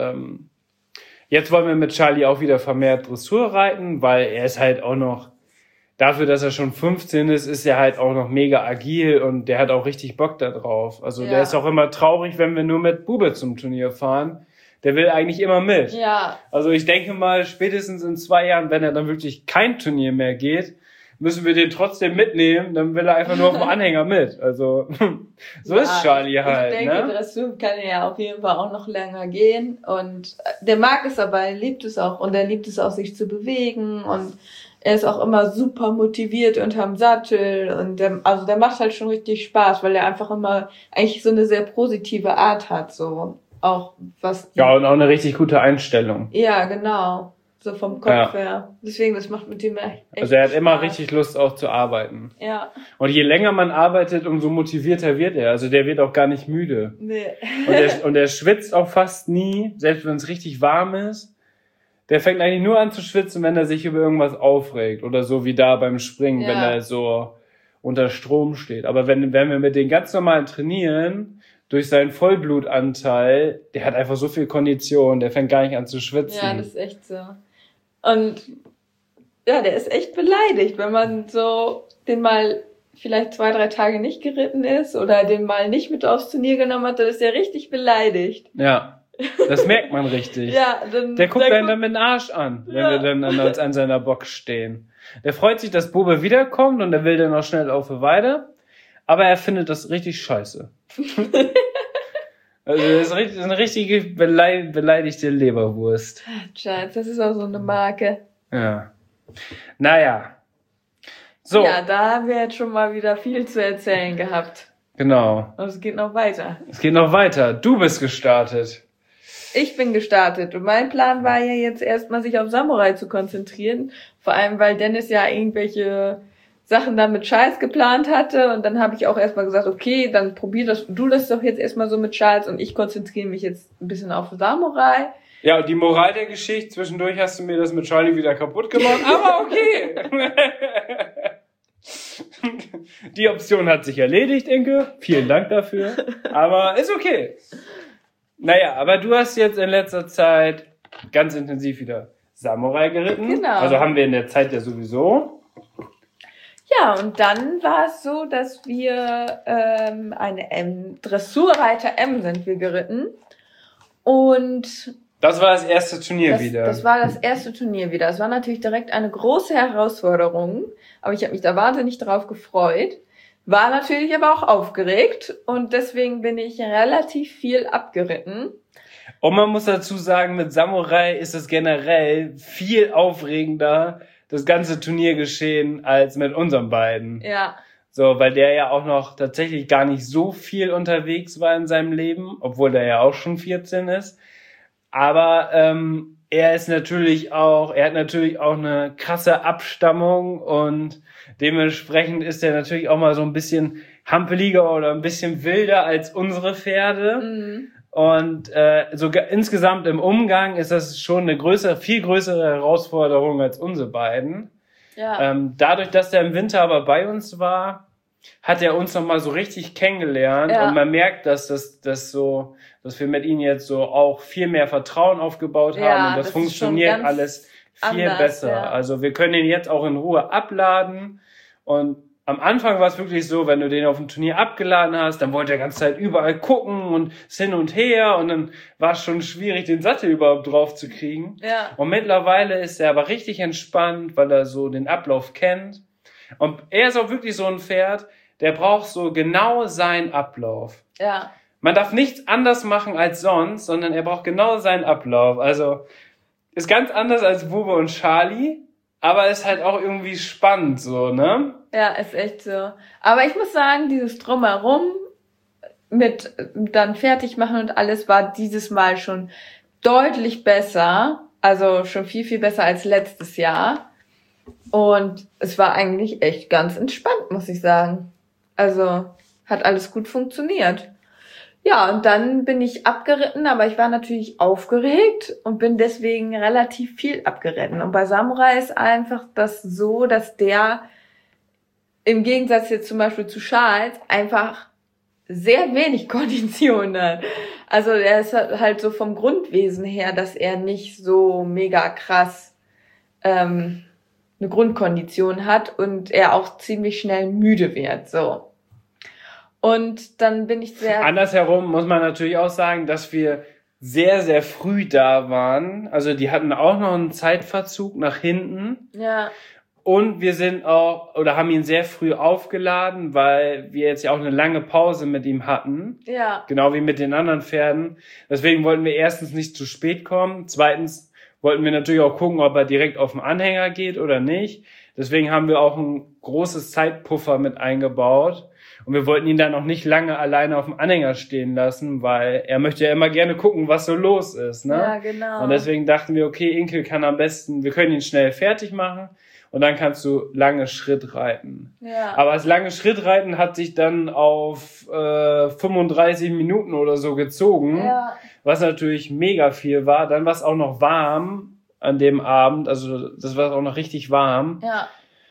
jetzt wollen wir mit Charlie auch wieder vermehrt Dressur reiten, weil er ist halt auch noch, dafür, dass er schon 15 ist er halt auch noch mega agil und der hat auch richtig Bock da drauf. Also der ist auch immer traurig, wenn wir nur mit Bube zum Turnier fahren. Der will eigentlich immer mit. Ja. Also ich denke mal, spätestens in 2 Jahren, wenn er dann wirklich kein Turnier mehr geht, müssen wir den trotzdem mitnehmen, dann will er einfach nur auf dem Anhänger mit. Also so ist Charlie halt. Ich denke, Dressur kann ja auf jeden Fall auch noch länger gehen. Und der mag es aber, er liebt es auch. Und er liebt es auch, sich zu bewegen. Und er ist auch immer super motiviert unterm Sattel. Und der macht halt schon richtig Spaß, weil er einfach immer eigentlich so eine sehr positive Art hat. So auch was. Ja, und auch eine richtig gute Einstellung. Ja, genau. So vom Kopf her. Deswegen, das macht mit ihm echt Also er hat Spaß. immer richtig Lust auch zu arbeiten. Ja. Und je länger man arbeitet, umso motivierter wird er. Also der wird auch gar nicht müde. Nee. Und er schwitzt auch fast nie, selbst wenn es richtig warm ist. Der fängt eigentlich nur an zu schwitzen, wenn er sich über irgendwas aufregt. Oder so wie da beim Springen, wenn er so unter Strom steht. Aber wenn wir mit den ganz normalen trainieren, durch seinen Vollblutanteil, der hat einfach so viel Kondition, der fängt gar nicht an zu schwitzen. Ja, das ist echt so. Und ja, der ist echt beleidigt, wenn man so den mal vielleicht 2, 3 Tage nicht geritten ist oder den mal nicht mit aufs Turnier genommen hat, dann ist der richtig beleidigt. Ja, das merkt man richtig. Ja, dann, der guckt einen dann mit dem Arsch an, wenn wir dann an seiner Box stehen. Der freut sich, dass Bube wiederkommt und er will dann auch schnell auf die Weide, aber er findet das richtig scheiße. Also das ist eine richtige beleidigte Leberwurst. Schatz, das ist auch so eine Marke. Ja. Naja. So. Ja, da haben wir jetzt schon mal wieder viel zu erzählen gehabt. Genau. Und es geht noch weiter. Es geht noch weiter. Du bist gestartet. Ich bin gestartet und mein Plan war ja jetzt erstmal sich auf Samurai zu konzentrieren. Vor allem, weil Dennis ja irgendwelche Sachen da mit Charles geplant hatte. Und dann habe ich auch erstmal gesagt, okay, dann du das doch jetzt erstmal so mit Charles und ich konzentriere mich jetzt ein bisschen auf Samurai. Ja, und die Moral der Geschichte, zwischendurch hast du mir das mit Charlie wieder kaputt gemacht, aber okay. Die Option hat sich erledigt, Inke. Vielen Dank dafür. Aber ist okay. Naja, aber du hast jetzt in letzter Zeit ganz intensiv wieder Samurai geritten. Genau. Also haben wir in der Zeit ja sowieso. Ja, und dann war es so, dass wir eine Dressurreiter M sind wir geritten. Und das war das erste Turnier wieder. Das war das erste Turnier wieder. Es war natürlich direkt eine große Herausforderung, aber ich habe mich da wahnsinnig drauf gefreut. War natürlich aber auch aufgeregt und deswegen bin ich relativ viel abgeritten. Und man muss dazu sagen, mit Samurai ist es generell viel aufregender, das ganze Turniergeschehen, als mit unseren beiden. Ja. So, weil der ja auch noch tatsächlich gar nicht so viel unterwegs war in seinem Leben, obwohl der ja auch schon 14 ist. Aber er hat natürlich auch eine krasse Abstammung und dementsprechend ist er natürlich auch mal so ein bisschen hampeliger oder ein bisschen wilder als unsere Pferde. Mhm. Und sogar insgesamt im Umgang ist das schon eine viel größere Herausforderung als unsere beiden. Ja. Dadurch, dass er im Winter aber bei uns war, hat er uns nochmal so richtig kennengelernt. Ja. Und man merkt, dass wir mit ihm jetzt so auch viel mehr Vertrauen aufgebaut haben und das funktioniert alles viel besser. Ja. Also wir können ihn jetzt auch in Ruhe abladen und am Anfang war es wirklich so, wenn du den auf dem Turnier abgeladen hast, dann wollte er die ganze Zeit überall gucken und ist hin und her und dann war es schon schwierig, den Sattel überhaupt drauf zu kriegen. Ja. Und mittlerweile ist er aber richtig entspannt, weil er so den Ablauf kennt. Und er ist auch wirklich so ein Pferd, der braucht so genau seinen Ablauf. Ja. Man darf nichts anders machen als sonst, sondern er braucht genau seinen Ablauf. Also ist ganz anders als Bube und Charlie, aber ist halt auch irgendwie spannend so, ne? Ja, ist echt so. Aber ich muss sagen, dieses Drumherum mit dann fertig machen und alles war dieses Mal schon deutlich besser. Also schon viel, viel besser als letztes Jahr. Und es war eigentlich echt ganz entspannt, muss ich sagen. Also hat alles gut funktioniert. Ja, und dann bin ich abgeritten, aber ich war natürlich aufgeregt und bin deswegen relativ viel abgeritten. Und bei Samurai ist einfach das so, dass der im Gegensatz jetzt zum Beispiel zu Charles einfach sehr wenig Kondition hat. Also er ist halt so vom Grundwesen her, dass er nicht so mega krass eine Grundkondition hat und er auch ziemlich schnell müde wird, so. Und dann bin ich sehr... Andersherum muss man natürlich auch sagen, dass wir sehr, sehr früh da waren. Also die hatten auch noch einen Zeitverzug nach hinten. Ja. Und wir haben ihn sehr früh aufgeladen, weil wir jetzt ja auch eine lange Pause mit ihm hatten. Ja. Genau wie mit den anderen Pferden. Deswegen wollten wir erstens nicht zu spät kommen. Zweitens wollten wir natürlich auch gucken, ob er direkt auf den Anhänger geht oder nicht. Deswegen haben wir auch ein großes Zeitpuffer mit eingebaut. Und wir wollten ihn dann auch nicht lange alleine auf dem Anhänger stehen lassen, weil er möchte ja immer gerne gucken, was so los ist, ne? Ja, genau. Und deswegen dachten wir, okay, Inke kann am besten, wir können ihn schnell fertig machen und dann kannst du lange Schritt reiten. Ja. Aber das lange Schrittreiten hat sich dann auf 35 Minuten oder so gezogen, ja. Was natürlich mega viel war. Dann war es auch noch warm an dem Abend, also das war auch noch richtig warm. Ja.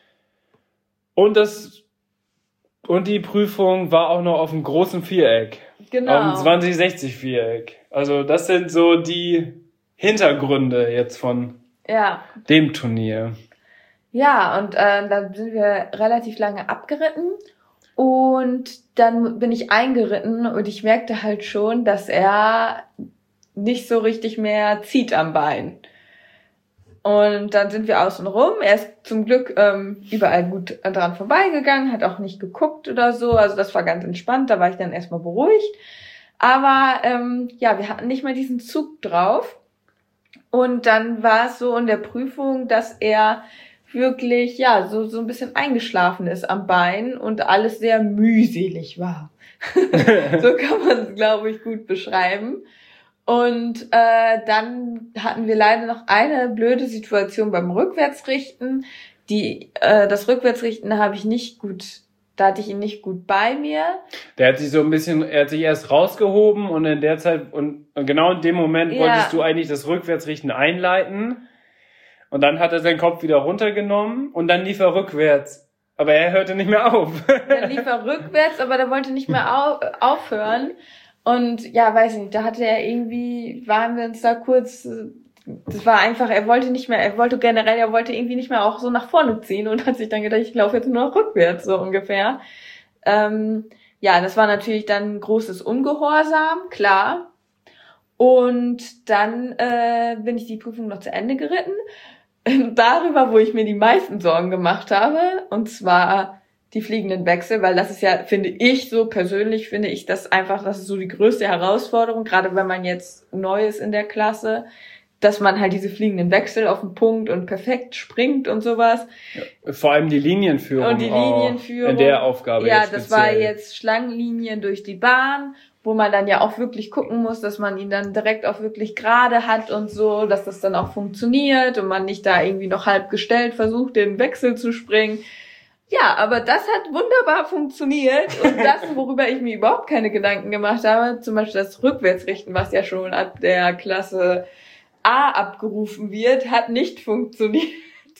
Und die Prüfung war auch noch auf einem großen Viereck. Genau. Auf einem 20-60 Viereck. Also das sind so die Hintergründe jetzt von dem Turnier. Ja, und dann sind wir relativ lange abgeritten und dann bin ich eingeritten und ich merkte halt schon, dass er nicht so richtig mehr zieht am Bein. Und dann sind wir außen rum. Er ist zum Glück überall gut dran vorbeigegangen, hat auch nicht geguckt oder so. Also das war ganz entspannt, da war ich dann erstmal beruhigt. Aber wir hatten nicht mal diesen Zug drauf. Und dann war es so in der Prüfung, dass er wirklich so ein bisschen eingeschlafen ist am Bein und alles sehr mühselig war. So kann man es, glaube ich, gut beschreiben. Und dann hatten wir leider noch eine blöde Situation beim Rückwärtsrichten. Das Rückwärtsrichten habe ich nicht gut, da hatte ich ihn nicht gut bei mir. Er hat sich erst rausgehoben und in der Zeit, und genau in dem Moment wolltest du eigentlich das Rückwärtsrichten einleiten. Und dann hat er seinen Kopf wieder runtergenommen und dann lief er rückwärts. Aber er hörte nicht mehr auf. Dann lief er rückwärts, aber der wollte nicht mehr aufhören. Und ja, weiß nicht, da hatte er irgendwie, waren wir uns da kurz, das war einfach, er wollte irgendwie nicht mehr auch so nach vorne ziehen und hat sich dann gedacht, ich laufe jetzt nur noch rückwärts, so ungefähr. Ja, das war natürlich dann großes Ungehorsam, klar. Und dann bin ich die Prüfung noch zu Ende geritten. Darüber, wo ich mir die meisten Sorgen gemacht habe, und zwar die fliegenden Wechsel, weil das ist ja, finde ich das einfach, das ist so die größte Herausforderung, gerade wenn man jetzt neu ist in der Klasse, dass man halt diese fliegenden Wechsel auf den Punkt und perfekt springt und sowas. Ja, vor allem die Linienführung. Und die Linienführung. In der Aufgabe. Ja, das war jetzt Schlangenlinien durch die Bahn, wo man dann ja auch wirklich gucken muss, dass man ihn dann direkt auch wirklich gerade hat und so, dass das dann auch funktioniert und man nicht da irgendwie noch halb gestellt versucht, den Wechsel zu springen. Ja, aber das hat wunderbar funktioniert und das, worüber ich mir überhaupt keine Gedanken gemacht habe, zum Beispiel das Rückwärtsrichten, was ja schon ab der Klasse A abgerufen wird, hat nicht funktioniert.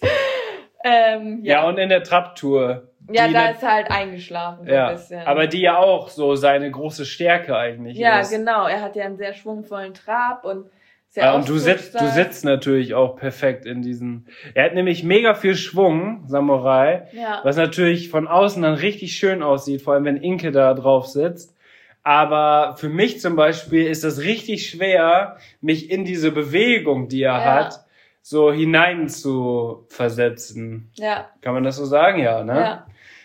Ja, und in der Trabtour. Ja, da ist er halt eingeschlafen so ein bisschen. Aber die ja auch so seine große Stärke eigentlich ist. Ja, genau. Er hat ja einen sehr schwungvollen Trab und sehr und du sitzt natürlich auch perfekt in diesen. Er hat nämlich mega viel Schwung, Samurai, was natürlich von außen dann richtig schön aussieht, vor allem wenn Inke da drauf sitzt. Aber für mich zum Beispiel ist das richtig schwer, mich in diese Bewegung, die er hat, so hinein zu versetzen. Ja. Kann man das so sagen? Ja, ne? Ja.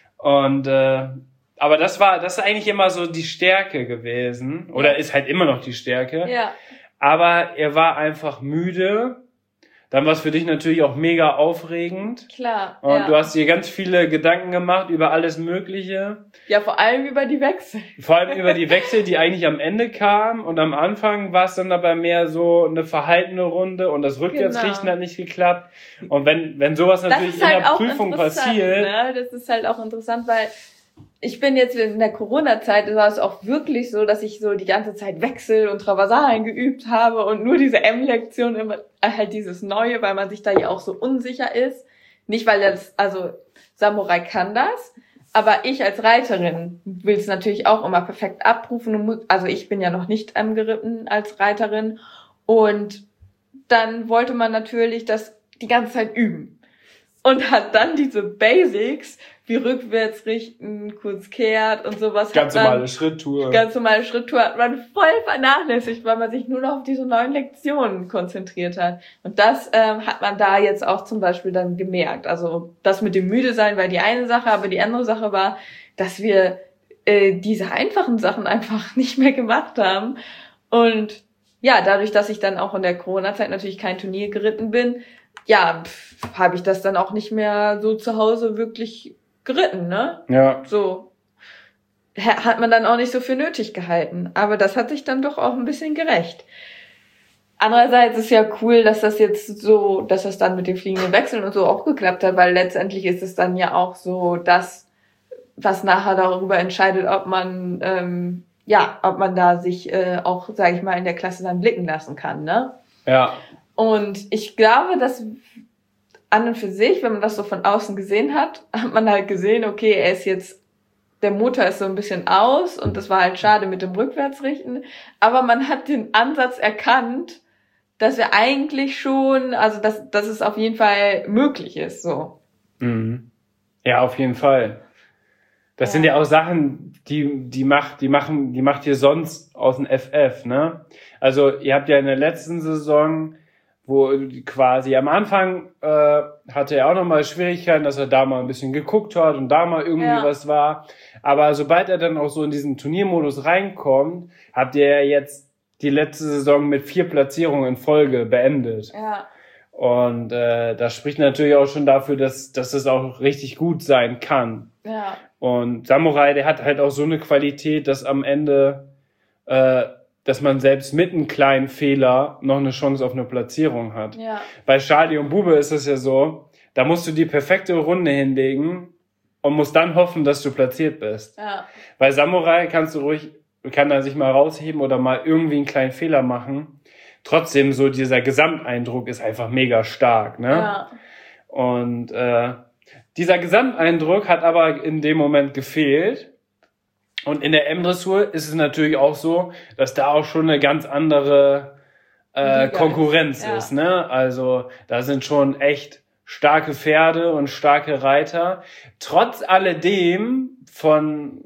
Und aber das ist eigentlich immer so die Stärke gewesen. Oder ist halt immer noch die Stärke. Ja. Aber er war einfach müde. Dann war es für dich natürlich auch mega aufregend. Klar. Und du hast dir ganz viele Gedanken gemacht über alles Mögliche. Ja, vor allem über die Wechsel. Vor allem über die Wechsel, die eigentlich am Ende kamen. Und am Anfang war es dann aber mehr so eine verhaltene Runde und das Rückwärtsrichten hat nicht geklappt. Und wenn sowas natürlich in der Prüfung passiert. Ne? Das ist halt auch interessant, weil ich bin jetzt in der Corona-Zeit, war es auch wirklich so, dass ich so die ganze Zeit Wechsel und Traversalen geübt habe und nur diese M-Lektion immer halt dieses Neue, weil man sich da ja auch so unsicher ist. Nicht, weil Samurai kann das, aber ich als Reiterin will es natürlich auch immer perfekt abrufen. Also ich bin ja noch nicht geritten als Reiterin und dann wollte man natürlich das die ganze Zeit üben und hat dann diese Basics wie rückwärts richten, kurz kehrt und sowas. Ganz normale Schritttour. Ganz normale Schritttour hat man voll vernachlässigt, weil man sich nur noch auf diese neuen Lektionen konzentriert hat. Und das hat man da jetzt auch zum Beispiel dann gemerkt. Also das mit dem Müde sein war die eine Sache, aber die andere Sache war, dass wir diese einfachen Sachen einfach nicht mehr gemacht haben. Und ja, dadurch, dass ich dann auch in der Corona-Zeit natürlich kein Turnier geritten bin, habe ich das dann auch nicht mehr so zu Hause wirklich geritten, ne? Ja. So. Hat man dann auch nicht so für nötig gehalten. Aber das hat sich dann doch auch ein bisschen gerecht. Andererseits ist ja cool, dass das dann mit den fliegenden Wechseln und so auch geklappt hat, weil letztendlich ist es dann ja auch so, das, was nachher darüber entscheidet, ob man da sich auch, sage ich mal, in der Klasse dann blicken lassen kann, ne? Ja. Und ich glaube, dass an und für sich, wenn man das so von außen gesehen hat man halt gesehen, okay, der Motor ist so ein bisschen aus und das war halt schade mit dem Rückwärtsrichten, aber man hat den Ansatz erkannt, dass wir eigentlich schon, also dass es auf jeden Fall möglich ist, so. Mhm. Ja, auf jeden Fall. Das sind ja auch Sachen, die macht ihr sonst aus dem FF, ne? Also, ihr habt ja in der letzten Saison, wo quasi am Anfang hatte er auch nochmal Schwierigkeiten, dass er da mal ein bisschen geguckt hat und da mal irgendwie was war. Aber sobald er dann auch so in diesen Turniermodus reinkommt, habt ihr ja jetzt die letzte Saison mit 4 Platzierungen in Folge beendet. Ja. Und das spricht natürlich auch schon dafür, dass es auch richtig gut sein kann. Ja. Und Samurai, der hat halt auch so eine Qualität, dass am Ende dass man selbst mit einem kleinen Fehler noch eine Chance auf eine Platzierung hat. Ja. Bei Charlie und Bube ist es ja so, Da musst du die perfekte Runde hinlegen und musst dann hoffen, dass du platziert bist. Ja. Bei Samurai kann er sich mal rausheben oder mal irgendwie einen kleinen Fehler machen. Trotzdem, so dieser Gesamteindruck ist einfach mega stark, ne? Ja. Und dieser Gesamteindruck hat aber in dem Moment gefehlt. Und in der M-Dressur ist es natürlich auch so, dass da auch schon eine ganz andere Konkurrenz ist, ne? Also da sind schon echt starke Pferde und starke Reiter. Trotz alledem von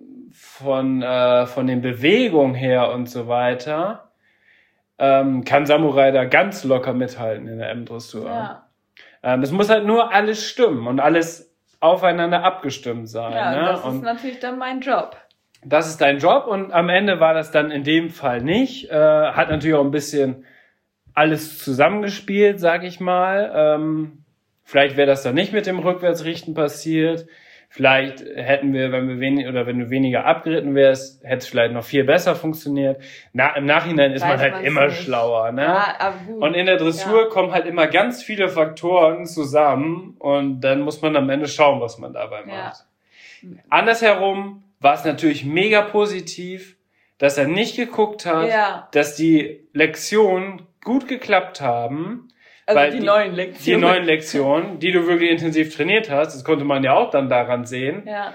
den Bewegungen her und so weiter kann Samurai da ganz locker mithalten in der M-Dressur. Ja. Es muss halt nur alles stimmen und alles aufeinander abgestimmt sein. Ja, ne? das ist natürlich dann mein Job. Das ist dein Job und am Ende war das dann in dem Fall nicht. Hat natürlich auch ein bisschen alles zusammengespielt, sag ich mal. Vielleicht wäre das dann nicht mit dem Rückwärtsrichten passiert. Vielleicht hätten wir, wenn du weniger abgeritten wärst, hätte es vielleicht noch viel besser funktioniert. Im Nachhinein ist man halt immer schlauer, ne? Ja, aber gut. Und in der Dressur kommen halt immer ganz viele Faktoren zusammen und dann muss man am Ende schauen, was man dabei macht. Ja. Andersherum war es natürlich mega positiv, dass er nicht geguckt hat, dass die Lektionen gut geklappt haben. Also weil die neuen Lektionen, die du wirklich intensiv trainiert hast, das konnte man ja auch dann daran sehen. Ja.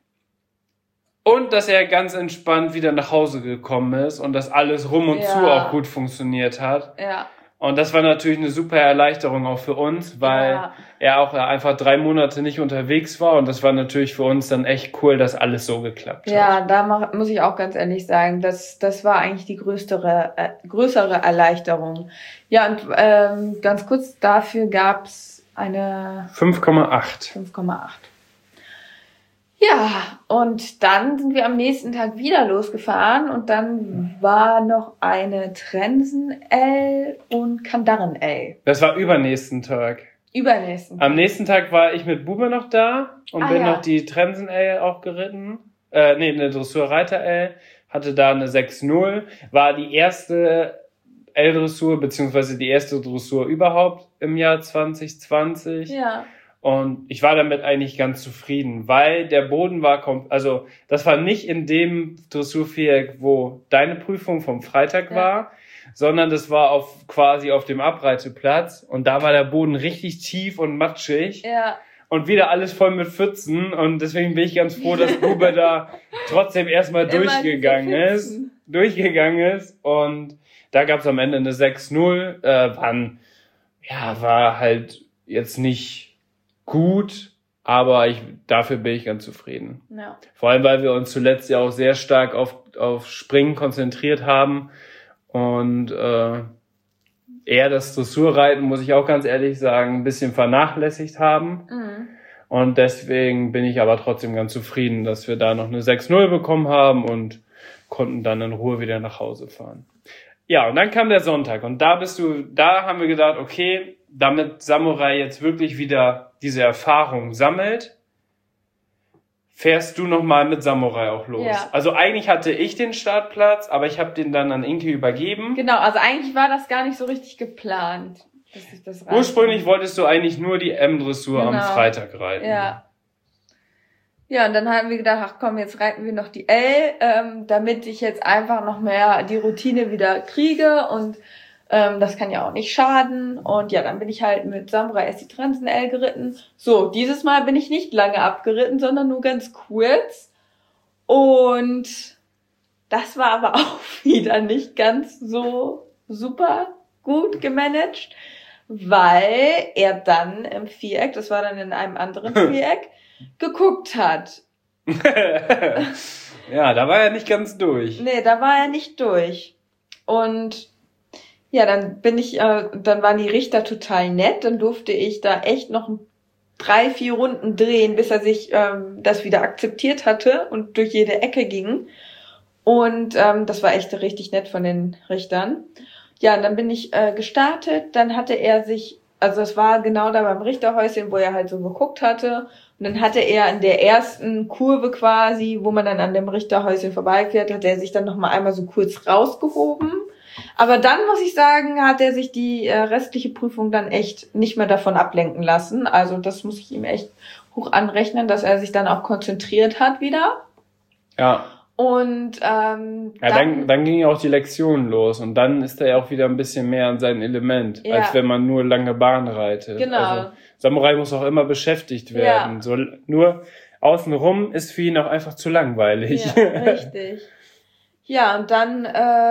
Und dass er ganz entspannt wieder nach Hause gekommen ist und dass alles rum und zu auch gut funktioniert hat. Ja. Und das war natürlich eine super Erleichterung auch für uns, weil er auch einfach 3 Monate nicht unterwegs war. Und das war natürlich für uns dann echt cool, dass alles so geklappt hat. Ja, da muss ich auch ganz ehrlich sagen, das war eigentlich die größere Erleichterung. Ja, und ganz kurz, dafür gab's eine 5,8. 5,8. Ja, und dann sind wir am nächsten Tag wieder losgefahren und dann war noch eine Trensen-L und Kandaren-L. Das war übernächsten Tag. Übernächsten Tag. Am nächsten Tag war ich mit Bube noch da und bin noch die Trensen-L auch geritten. Eine Dressur-Reiter-L. Hatte da eine 6-0. War die erste L-Dressur, beziehungsweise die erste Dressur überhaupt im Jahr 2020. Ja. Und ich war damit eigentlich ganz zufrieden, weil der Boden war, also das war nicht in dem Dressurviereck, wo deine Prüfung vom Freitag war, sondern das war quasi auf dem Abreiteplatz und da war der Boden richtig tief und matschig. Ja. Und wieder alles voll mit Pfützen und deswegen bin ich ganz froh, dass Bube da trotzdem erstmal durchgegangen ist und da gab es am Ende eine 6-0, war halt jetzt nicht gut, aber dafür bin ich ganz zufrieden. Ja. Vor allem, weil wir uns zuletzt ja auch sehr stark auf Springen konzentriert haben und eher das Dressurreiten, muss ich auch ganz ehrlich sagen, ein bisschen vernachlässigt haben. Mhm. Und deswegen bin ich aber trotzdem ganz zufrieden, dass wir da noch eine 6-0 bekommen haben und konnten dann in Ruhe wieder nach Hause fahren. Ja, und dann kam der Sonntag und da haben wir gedacht, okay, damit Samurai jetzt wirklich wieder diese Erfahrung sammelt, fährst du nochmal mit Samurai auch los. Ja. Also eigentlich hatte ich den Startplatz, aber ich habe den dann an Inke übergeben. Genau, also eigentlich war das gar nicht so richtig geplant. Dass ich das Ursprünglich wolltest du eigentlich nur die M-Dressur am Freitag reiten. Ja. Ja, und dann haben wir gedacht, ach komm, jetzt reiten wir noch die L, damit ich jetzt einfach noch mehr die Routine wieder kriege und das kann ja auch nicht schaden. Und ja, dann bin ich halt mit Samurai erst die Trensen-L geritten. So, dieses Mal bin ich nicht lange abgeritten, sondern nur ganz kurz. Und das war aber auch wieder nicht ganz so super gut gemanagt, weil er dann im Viereck, das war dann in einem anderen Viereck, geguckt hat. Ja, da war er nicht ganz durch. Nee, da war er nicht durch. Und ja, dann dann waren die Richter total nett, dann durfte ich da echt noch 3-4 Runden drehen, bis er sich das wieder akzeptiert hatte und durch jede Ecke ging. Und das war echt richtig nett von den Richtern. Ja, und dann bin ich gestartet, dann hatte er sich, also es war genau da beim Richterhäuschen, wo er halt so geguckt hatte. Und dann hatte er in der ersten Kurve quasi, wo man dann an dem Richterhäuschen vorbeifährt, hat er sich dann nochmal einmal so kurz rausgehoben. Aber dann muss ich sagen, hat er sich die restliche Prüfung dann echt nicht mehr davon ablenken lassen. Also das muss ich ihm echt hoch anrechnen, dass er sich dann auch konzentriert hat wieder. Ja. Und dann ging ja auch die Lektion los und dann ist er ja auch wieder ein bisschen mehr an sein Element, als wenn man nur lange Bahn reitet. Genau. Also Samurai muss auch immer beschäftigt werden. Ja. So, nur außenrum ist für ihn auch einfach zu langweilig. Ja, richtig. Ja, und dann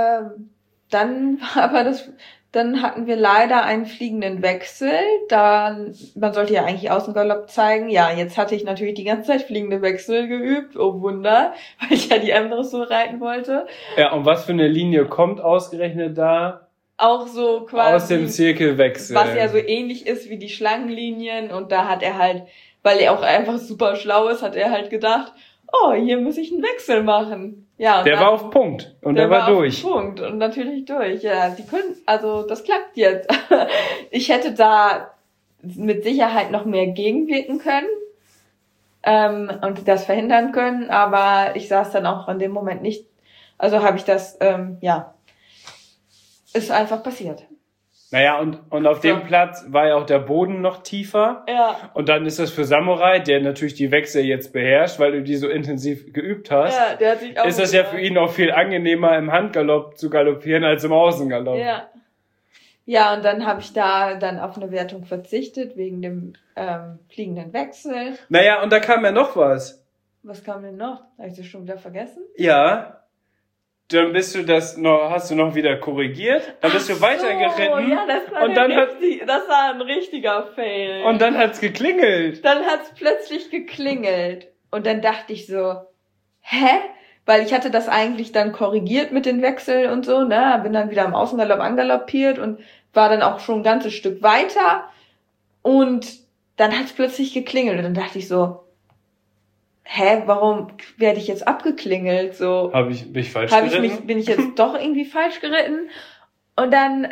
hatten wir leider einen fliegenden Wechsel. Man sollte ja eigentlich Außengalopp zeigen. Ja, jetzt hatte ich natürlich die ganze Zeit fliegende Wechsel geübt. Oh Wunder, weil ich ja die M-Dressur reiten wollte. Ja, und was für eine Linie kommt ausgerechnet da? Auch so quasi aus dem Zirkelwechsel. Was ja so ähnlich ist wie die Schlangenlinien. Und da hat er halt, weil er auch einfach super schlau ist, hat er halt gedacht, oh, hier muss ich einen Wechsel machen. Ja, und der war auf Punkt und der war durch. Auf Punkt und natürlich durch. Ja, das klappt jetzt. Ich hätte da mit Sicherheit noch mehr gegenwirken können und das verhindern können, aber ich saß dann auch in dem Moment nicht. Also habe ich das, ist einfach passiert. Naja, und auf dem Platz war ja auch der Boden noch tiefer. Ja. Und dann ist das für Samurai, der natürlich die Wechsel jetzt beherrscht, weil du die so intensiv geübt hast, ja, der hat sich auch ist das ja für ihn auch viel angenehmer, im Handgalopp zu galoppieren, als im Außengalopp. Ja. Ja, und dann habe ich da dann auf eine Wertung verzichtet, wegen dem fliegenden Wechsel. Naja, und da kam ja noch was. Was kam denn noch? Habe ich das schon wieder vergessen? Ja. Dann hast du noch wieder korrigiert, dann bist du weitergeritten. Ja, das war ein richtiger Fail. Und dann hat's geklingelt. Dann hat's plötzlich geklingelt. Und dann dachte ich so, hä? Weil ich hatte das eigentlich dann korrigiert mit den Wechseln und so, ne? Bin dann wieder im Außengalopp angaloppiert und war dann auch schon ein ganzes Stück weiter. Und dann hat's plötzlich geklingelt. Und dann dachte ich so, hä, warum werde ich jetzt abgeklingelt? So, bin ich falsch geritten? Bin ich jetzt doch irgendwie falsch geritten? Und dann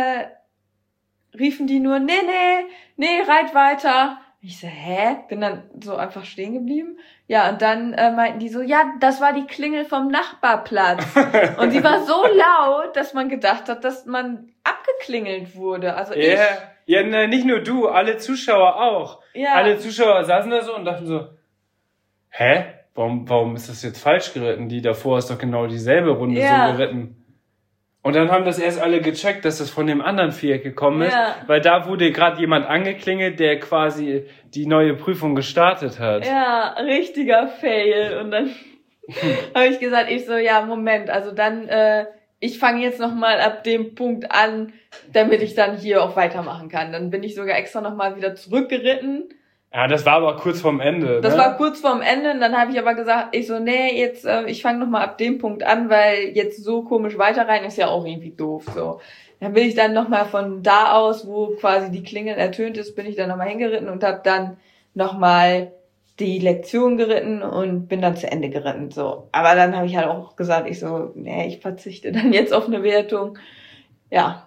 riefen die nur, nee, reit weiter. Ich so, hä? Bin dann so einfach stehen geblieben. Ja, und dann meinten die so, ja, das war die Klingel vom Nachbarplatz. Und sie war so laut, dass man gedacht hat, dass man abgeklingelt wurde. Also Ja, nein, nicht nur du, alle Zuschauer auch. Ja. Alle Zuschauer saßen da so und dachten so, hä? Warum ist das jetzt falsch geritten? Die davor ist doch genau dieselbe Runde so geritten. Und dann haben das erst alle gecheckt, dass das von dem anderen Viereck gekommen ist, weil da wurde gerade jemand angeklingelt, der quasi die neue Prüfung gestartet hat. Ja, richtiger Fail. Und dann habe ich gesagt, Moment, also dann, ich fange jetzt nochmal ab dem Punkt an, damit ich dann hier auch weitermachen kann. Dann bin ich sogar extra nochmal wieder zurückgeritten. Ja, das war aber kurz vorm Ende. Das war kurz vorm Ende und dann habe ich aber gesagt, jetzt, ich fange nochmal ab dem Punkt an, weil jetzt so komisch weiter rein ist ja auch irgendwie doof, so. Dann bin ich dann nochmal von da aus, wo quasi die Klingel ertönt ist, bin ich dann nochmal hingeritten und habe dann nochmal die Lektion geritten und bin dann zu Ende geritten, so. Aber dann habe ich halt auch gesagt, ich verzichte dann jetzt auf eine Wertung. Ja.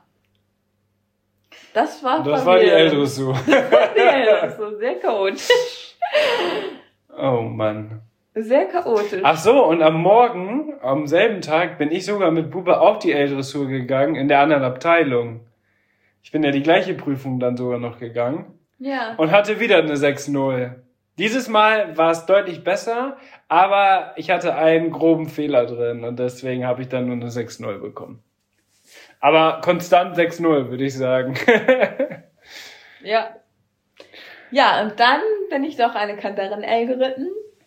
Das war die L-Dressur. Sehr chaotisch. Oh Mann. Sehr chaotisch. Ach so, und am selben Tag, bin ich sogar mit Bube auch die L-Dressur gegangen, in der anderen Abteilung. Ich bin ja die gleiche Prüfung dann sogar noch gegangen. Ja. Und hatte wieder eine 6-0. Dieses Mal war es deutlich besser, aber ich hatte einen groben Fehler drin und deswegen habe ich dann nur eine 6-0 bekommen. Aber konstant 6-0, würde ich sagen. Ja. Ja, und dann bin ich doch eine Kantarin-L geritten.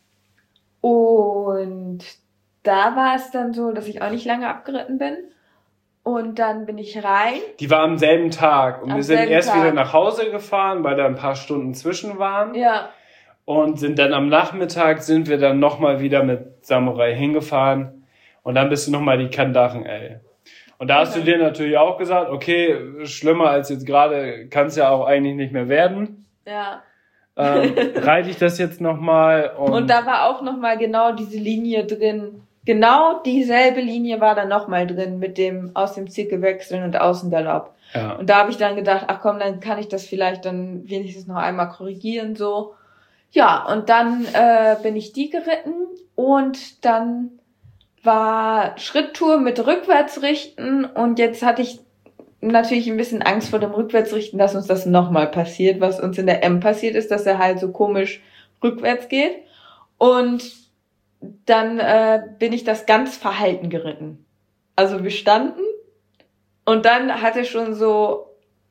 Und da war es dann so, dass ich auch nicht lange abgeritten bin. Und dann bin ich rein. Die war am selben Tag. Und wir sind erst wieder nach Hause gefahren, weil da ein paar Stunden zwischen waren. Ja. Und sind dann am Nachmittag nochmal wieder mit Samurai hingefahren. Und dann bist du nochmal die Kandaren-L. Und da hast du dir natürlich auch gesagt, okay, schlimmer als jetzt gerade kann es ja auch eigentlich nicht mehr werden. Ja. Reite ich das jetzt nochmal. Und da war auch nochmal genau diese Linie drin. Genau dieselbe Linie war da nochmal drin mit dem aus dem Zirkel wechseln und Außengalopp. Ja. Und da habe ich dann gedacht, ach komm, dann kann ich das vielleicht dann wenigstens noch einmal korrigieren, so. Ja, und dann bin ich die geritten und dann war Schritttour mit Rückwärtsrichten und jetzt hatte ich natürlich ein bisschen Angst vor dem Rückwärtsrichten, dass uns das nochmal passiert, was uns in der M passiert ist, dass er halt so komisch rückwärts geht. Und dann bin ich das ganz verhalten geritten. Also wir standen und dann hat er schon so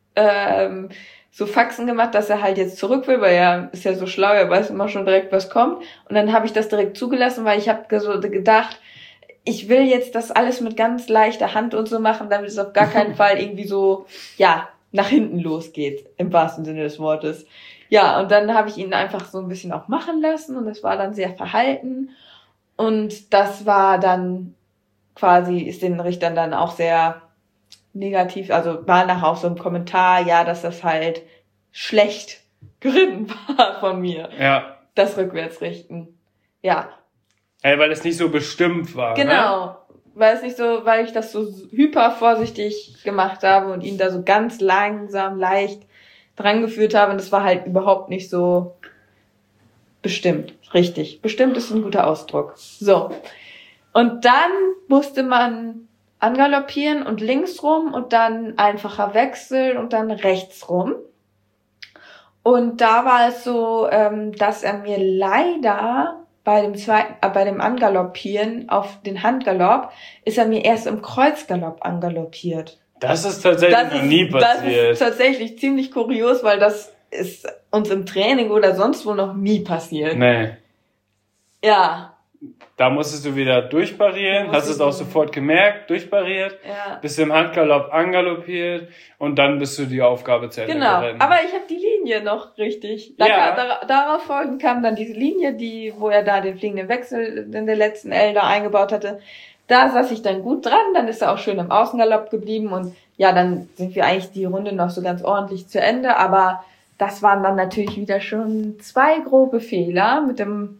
Faxen gemacht, dass er halt jetzt zurück will, weil er ist ja so schlau, er weiß immer schon direkt, was kommt. Und dann habe ich das direkt zugelassen, weil ich habe so gedacht, ich will jetzt das alles mit ganz leichter Hand und so machen, damit es auf gar keinen Fall irgendwie so, ja, nach hinten losgeht, im wahrsten Sinne des Wortes. Ja, und dann habe ich ihn einfach so ein bisschen auch machen lassen und das war dann sehr verhalten. Und das war dann quasi, ist den Richtern dann auch sehr negativ, also war nachher auch so ein Kommentar, ja, dass das halt schlecht geritten war von mir. Ja. Das Rückwärtsrichten. Ja. Weil es nicht so bestimmt war. Genau. Ne? Weil ich das so hyper vorsichtig gemacht habe und ihn da so ganz langsam, leicht dran geführt habe und das war halt überhaupt nicht so bestimmt. Richtig. Bestimmt ist ein guter Ausdruck. So. Und dann musste man angaloppieren und links rum und dann einfacher wechseln und dann rechts rum. Und da war es so, dass er mir leider bei dem Angaloppieren auf den Handgalopp ist er mir erst im Kreuzgalopp angaloppiert. Das ist tatsächlich noch nie passiert. Das ist tatsächlich ziemlich kurios, weil das ist uns im Training oder sonst wo noch nie passiert. Nee. Ja. Da musstest du wieder durchparieren, hast es auch sofort gemerkt, durchpariert, bist im Handgalopp angaloppiert und dann bist du die Aufgabe zu Ende geritten. Aber ich habe die Linie noch richtig. Darauf folgend kam dann diese Linie, wo er da den fliegenden Wechsel in der letzten L da eingebaut hatte. Da saß ich dann gut dran, dann ist er auch schön im Außengalopp geblieben und ja, dann sind wir eigentlich die Runde noch so ganz ordentlich zu Ende, aber das waren dann natürlich wieder schon 2 grobe Fehler mit dem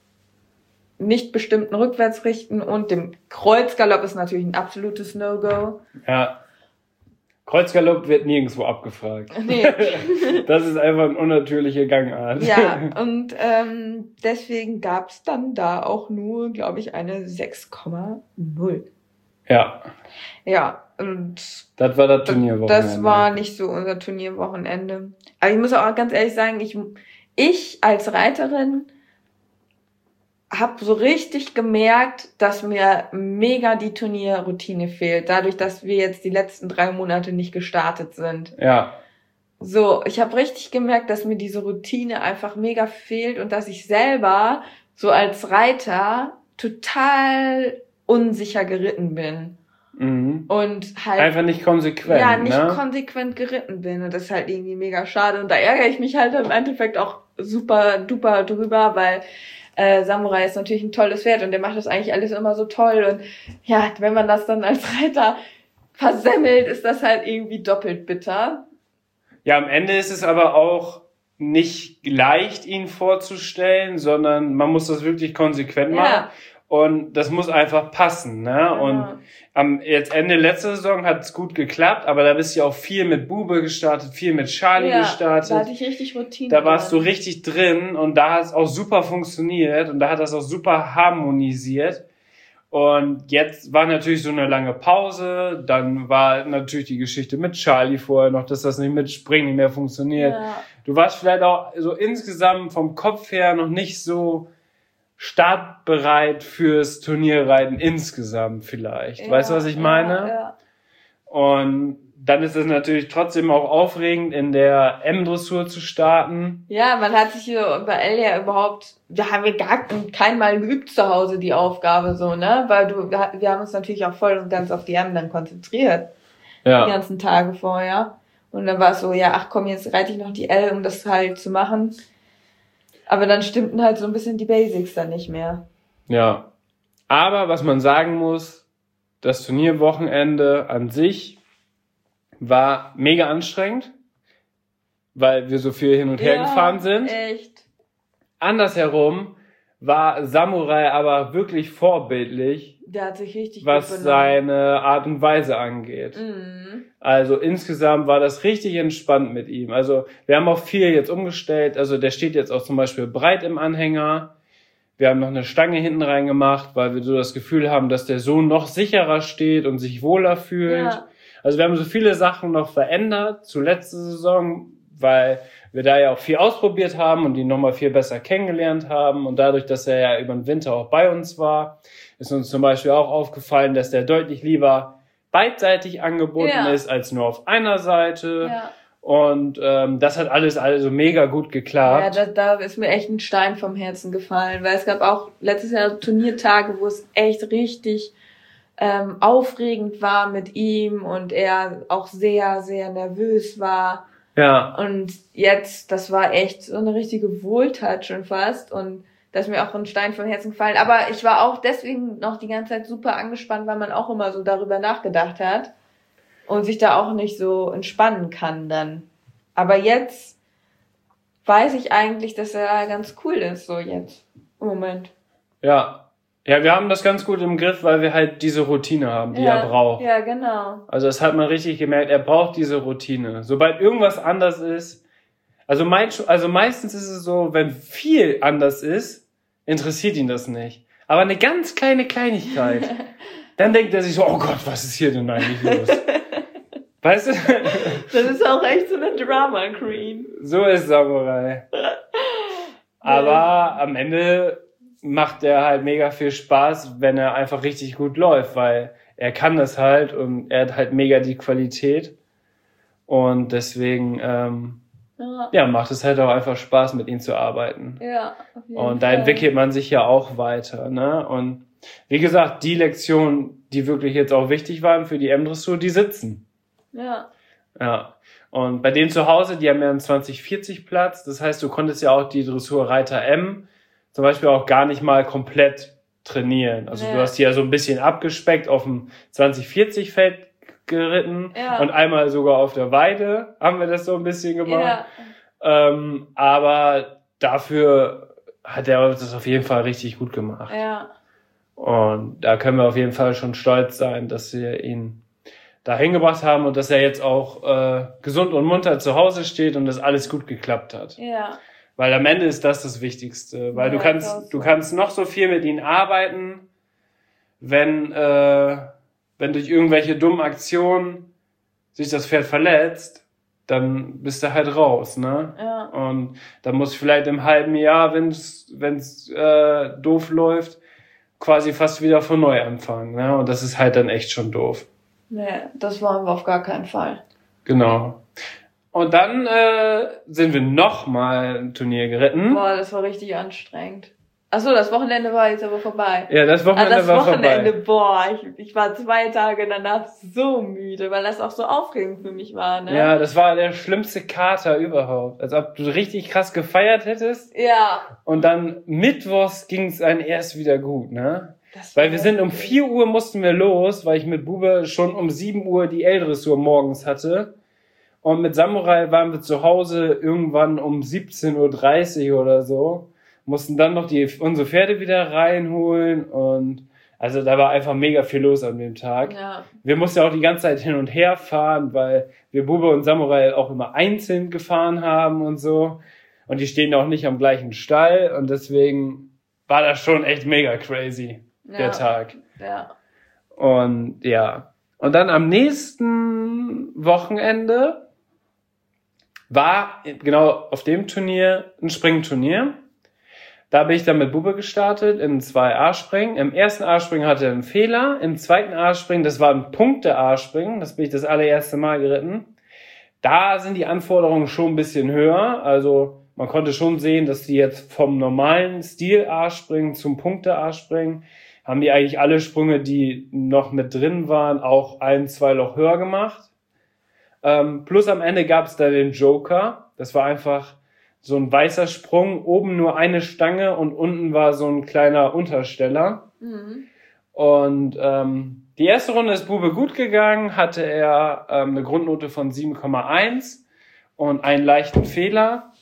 nicht bestimmten Rückwärtsrichten und dem Kreuzgalopp ist natürlich ein absolutes No-Go. Ja. Kreuzgalopp wird nirgendwo abgefragt. Nee. Das ist einfach eine unnatürliche Gangart. Ja, und deswegen gab's dann da auch nur, glaube ich, eine 6,0. Ja. Ja, und das war das Turnierwochenende. Das war nicht so unser Turnierwochenende. Aber ich muss auch ganz ehrlich sagen, ich als Reiterin habe so richtig gemerkt, dass mir mega die Turnierroutine fehlt, dadurch, dass wir jetzt die letzten 3 Monate nicht gestartet sind. Ja. So, ich habe richtig gemerkt, dass mir diese Routine einfach mega fehlt und dass ich selber so als Reiter total unsicher geritten bin. Mhm. Und halt einfach nicht konsequent. Ja, nicht konsequent geritten bin und das ist halt irgendwie mega schade und da ärgere ich mich halt im Endeffekt auch super duper drüber, weil Samurai ist natürlich ein tolles Pferd und der macht das eigentlich alles immer so toll und ja, wenn man das dann als Reiter versemmelt, ist das halt irgendwie doppelt bitter. Ja, am Ende ist es aber auch nicht leicht, ihn vorzustellen, sondern man muss das wirklich konsequent machen und das muss einfach passen, ne? Ja. Und jetzt Ende letzter Saison hat es gut geklappt, aber da bist du ja auch viel mit Bube gestartet, viel mit Charlie gestartet. Da hatte ich richtig Routine. Da warst du richtig drin und da hat es auch super funktioniert und da hat das auch super harmonisiert. Und jetzt war natürlich so eine lange Pause, dann war natürlich die Geschichte mit Charlie vorher noch, dass das nicht mit Springen nicht mehr funktioniert. Ja. Du warst vielleicht auch so insgesamt vom Kopf her noch nicht so startbereit fürs Turnierreiten insgesamt vielleicht. Ja, weißt du, was ich meine? Ja. Und dann ist es natürlich trotzdem auch aufregend, in der M-Dressur zu starten. Ja, man hat sich hier bei L ja überhaupt, wir haben kein Mal geübt zu Hause die Aufgabe so, ne? Weil wir haben uns natürlich auch voll und ganz auf die M dann konzentriert. Ja. Die ganzen Tage vorher. Und dann war es so, ja, ach komm, jetzt reite ich noch die L, um das halt zu machen. Aber dann stimmten halt so ein bisschen die Basics dann nicht mehr. Ja. Aber was man sagen muss, das Turnierwochenende an sich war mega anstrengend, weil wir so viel hin und her gefahren sind. Echt. Andersherum war Samurai aber wirklich vorbildlich, der hat sich richtig was seine Art und Weise angeht. Mhm. Also insgesamt war das richtig entspannt mit ihm. Also wir haben auch viel jetzt umgestellt. Also der steht jetzt auch zum Beispiel breit im Anhänger. Wir haben noch eine Stange hinten reingemacht, weil wir so das Gefühl haben, dass der so noch sicherer steht und sich wohler fühlt. Ja. Also wir haben so viele Sachen noch verändert zur letzten Saison, weil wir da ja auch viel ausprobiert haben und ihn nochmal viel besser kennengelernt haben. Und dadurch, dass er ja über den Winter auch bei uns war, ist uns zum Beispiel auch aufgefallen, dass der deutlich lieber beidseitig angebunden ist, als nur auf einer Seite. Ja. Und das hat alles also mega gut geklappt. Ja, da ist mir echt ein Stein vom Herzen gefallen, weil es gab auch letztes Jahr Turniertage, wo es echt richtig aufregend war mit ihm und er auch sehr, sehr nervös war. Ja. Und jetzt, das war echt so eine richtige Wohltat schon fast und da ist mir auch ein Stein vom Herzen gefallen. Aber ich war auch deswegen noch die ganze Zeit super angespannt, weil man auch immer so darüber nachgedacht hat und sich da auch nicht so entspannen kann dann. Aber jetzt weiß ich eigentlich, dass er ganz cool ist, so jetzt im Moment. Ja. Ja, wir haben das ganz gut im Griff, weil wir halt diese Routine haben, die er braucht. Ja, genau. Also das hat man richtig gemerkt, er braucht diese Routine. Sobald irgendwas anders ist, also meistens ist es so, wenn viel anders ist, interessiert ihn das nicht. Aber eine ganz kleine Kleinigkeit, dann denkt er sich so, oh Gott, was ist hier denn eigentlich los? Weißt du? Das ist auch echt so eine Drama Queen. So ist Samurai. Aber am Ende macht er halt mega viel Spaß, wenn er einfach richtig gut läuft, weil er kann das halt und er hat halt mega die Qualität. Und deswegen macht es halt auch einfach Spaß, mit ihm zu arbeiten. Ja, auf jeden Und da Fall. entwickelt man sich ja auch weiter, ne? Und wie gesagt, die Lektionen, die wirklich jetzt auch wichtig waren für die M-Dressur, die sitzen. Ja. Ja. Und bei denen zu Hause, die haben ja einen 2040 Platz. Das heißt, du konntest ja auch die Dressur Reiter M zum Beispiel auch gar nicht mal komplett trainieren. Also du hast die ja so ein bisschen abgespeckt auf dem 2040 Feld geritten und einmal sogar auf der Weide haben wir das so ein bisschen gemacht. Ja. Aber dafür hat er das auf jeden Fall richtig gut gemacht. Ja. Und da können wir auf jeden Fall schon stolz sein, dass wir ihn da hingebracht haben und dass er jetzt auch gesund und munter zu Hause steht und das alles gut geklappt hat. Ja. Weil am Ende ist das das Wichtigste. Weil Ja, du kannst noch so viel mit ihnen arbeiten, wenn durch irgendwelche dummen Aktionen sich das Pferd verletzt, dann bist du halt raus, ne? Ja. Und dann muss vielleicht im halben Jahr, wenn's doof läuft, quasi fast wieder von neu anfangen, ne? Und das ist halt dann echt schon doof. Nee, das wollen wir auf gar keinen Fall. Genau. Und dann sind wir nochmal ein Turnier geritten. Boah, das war richtig anstrengend. Achso, das Wochenende war jetzt aber vorbei. Ja, das Wochenende war vorbei. Boah, ich war 2 Tage danach so müde, weil das auch so aufregend für mich war, ne? Ja, das war der schlimmste Kater überhaupt. Als ob du richtig krass gefeiert hättest. Ja. Und dann mittwochs ging es einem erst wieder gut, ne? Weil wir sind um 4 Uhr mussten wir los, weil ich mit Bube schon um 7 Uhr die L-Dressur morgens hatte. Und mit Samurai waren wir zu Hause irgendwann um 17:30 Uhr oder so. Mussten dann noch unsere Pferde wieder reinholen und also da war einfach mega viel los an dem Tag. Ja. Wir mussten auch die ganze Zeit hin und her fahren, weil wir Bube und Samurai auch immer einzeln gefahren haben und so. Und die stehen auch nicht am gleichen Stall und deswegen war das schon echt mega crazy, der Tag. Ja. Und ja. Und dann am nächsten Wochenende war genau auf dem Turnier ein Springturnier. Da bin ich dann mit Bube gestartet in 2 A-Springen. Im ersten A-Springen hatte er einen Fehler. Im zweiten A-Springen, das war ein Punkte-A-Springen. Das bin ich das allererste Mal geritten. Da sind die Anforderungen schon ein bisschen höher. Also man konnte schon sehen, dass die jetzt vom normalen Stil A-Springen zum Punkte-A-Springen haben die eigentlich alle Sprünge, die noch mit drin waren, auch 1-2 Loch höher gemacht. Plus am Ende gab es da den Joker. Das war einfach so ein weißer Sprung, oben nur eine Stange und unten war so ein kleiner Untersteller. Mhm. Und die erste Runde ist Bube gut gegangen, hatte er eine Grundnote von 7,1 und einen leichten Fehler.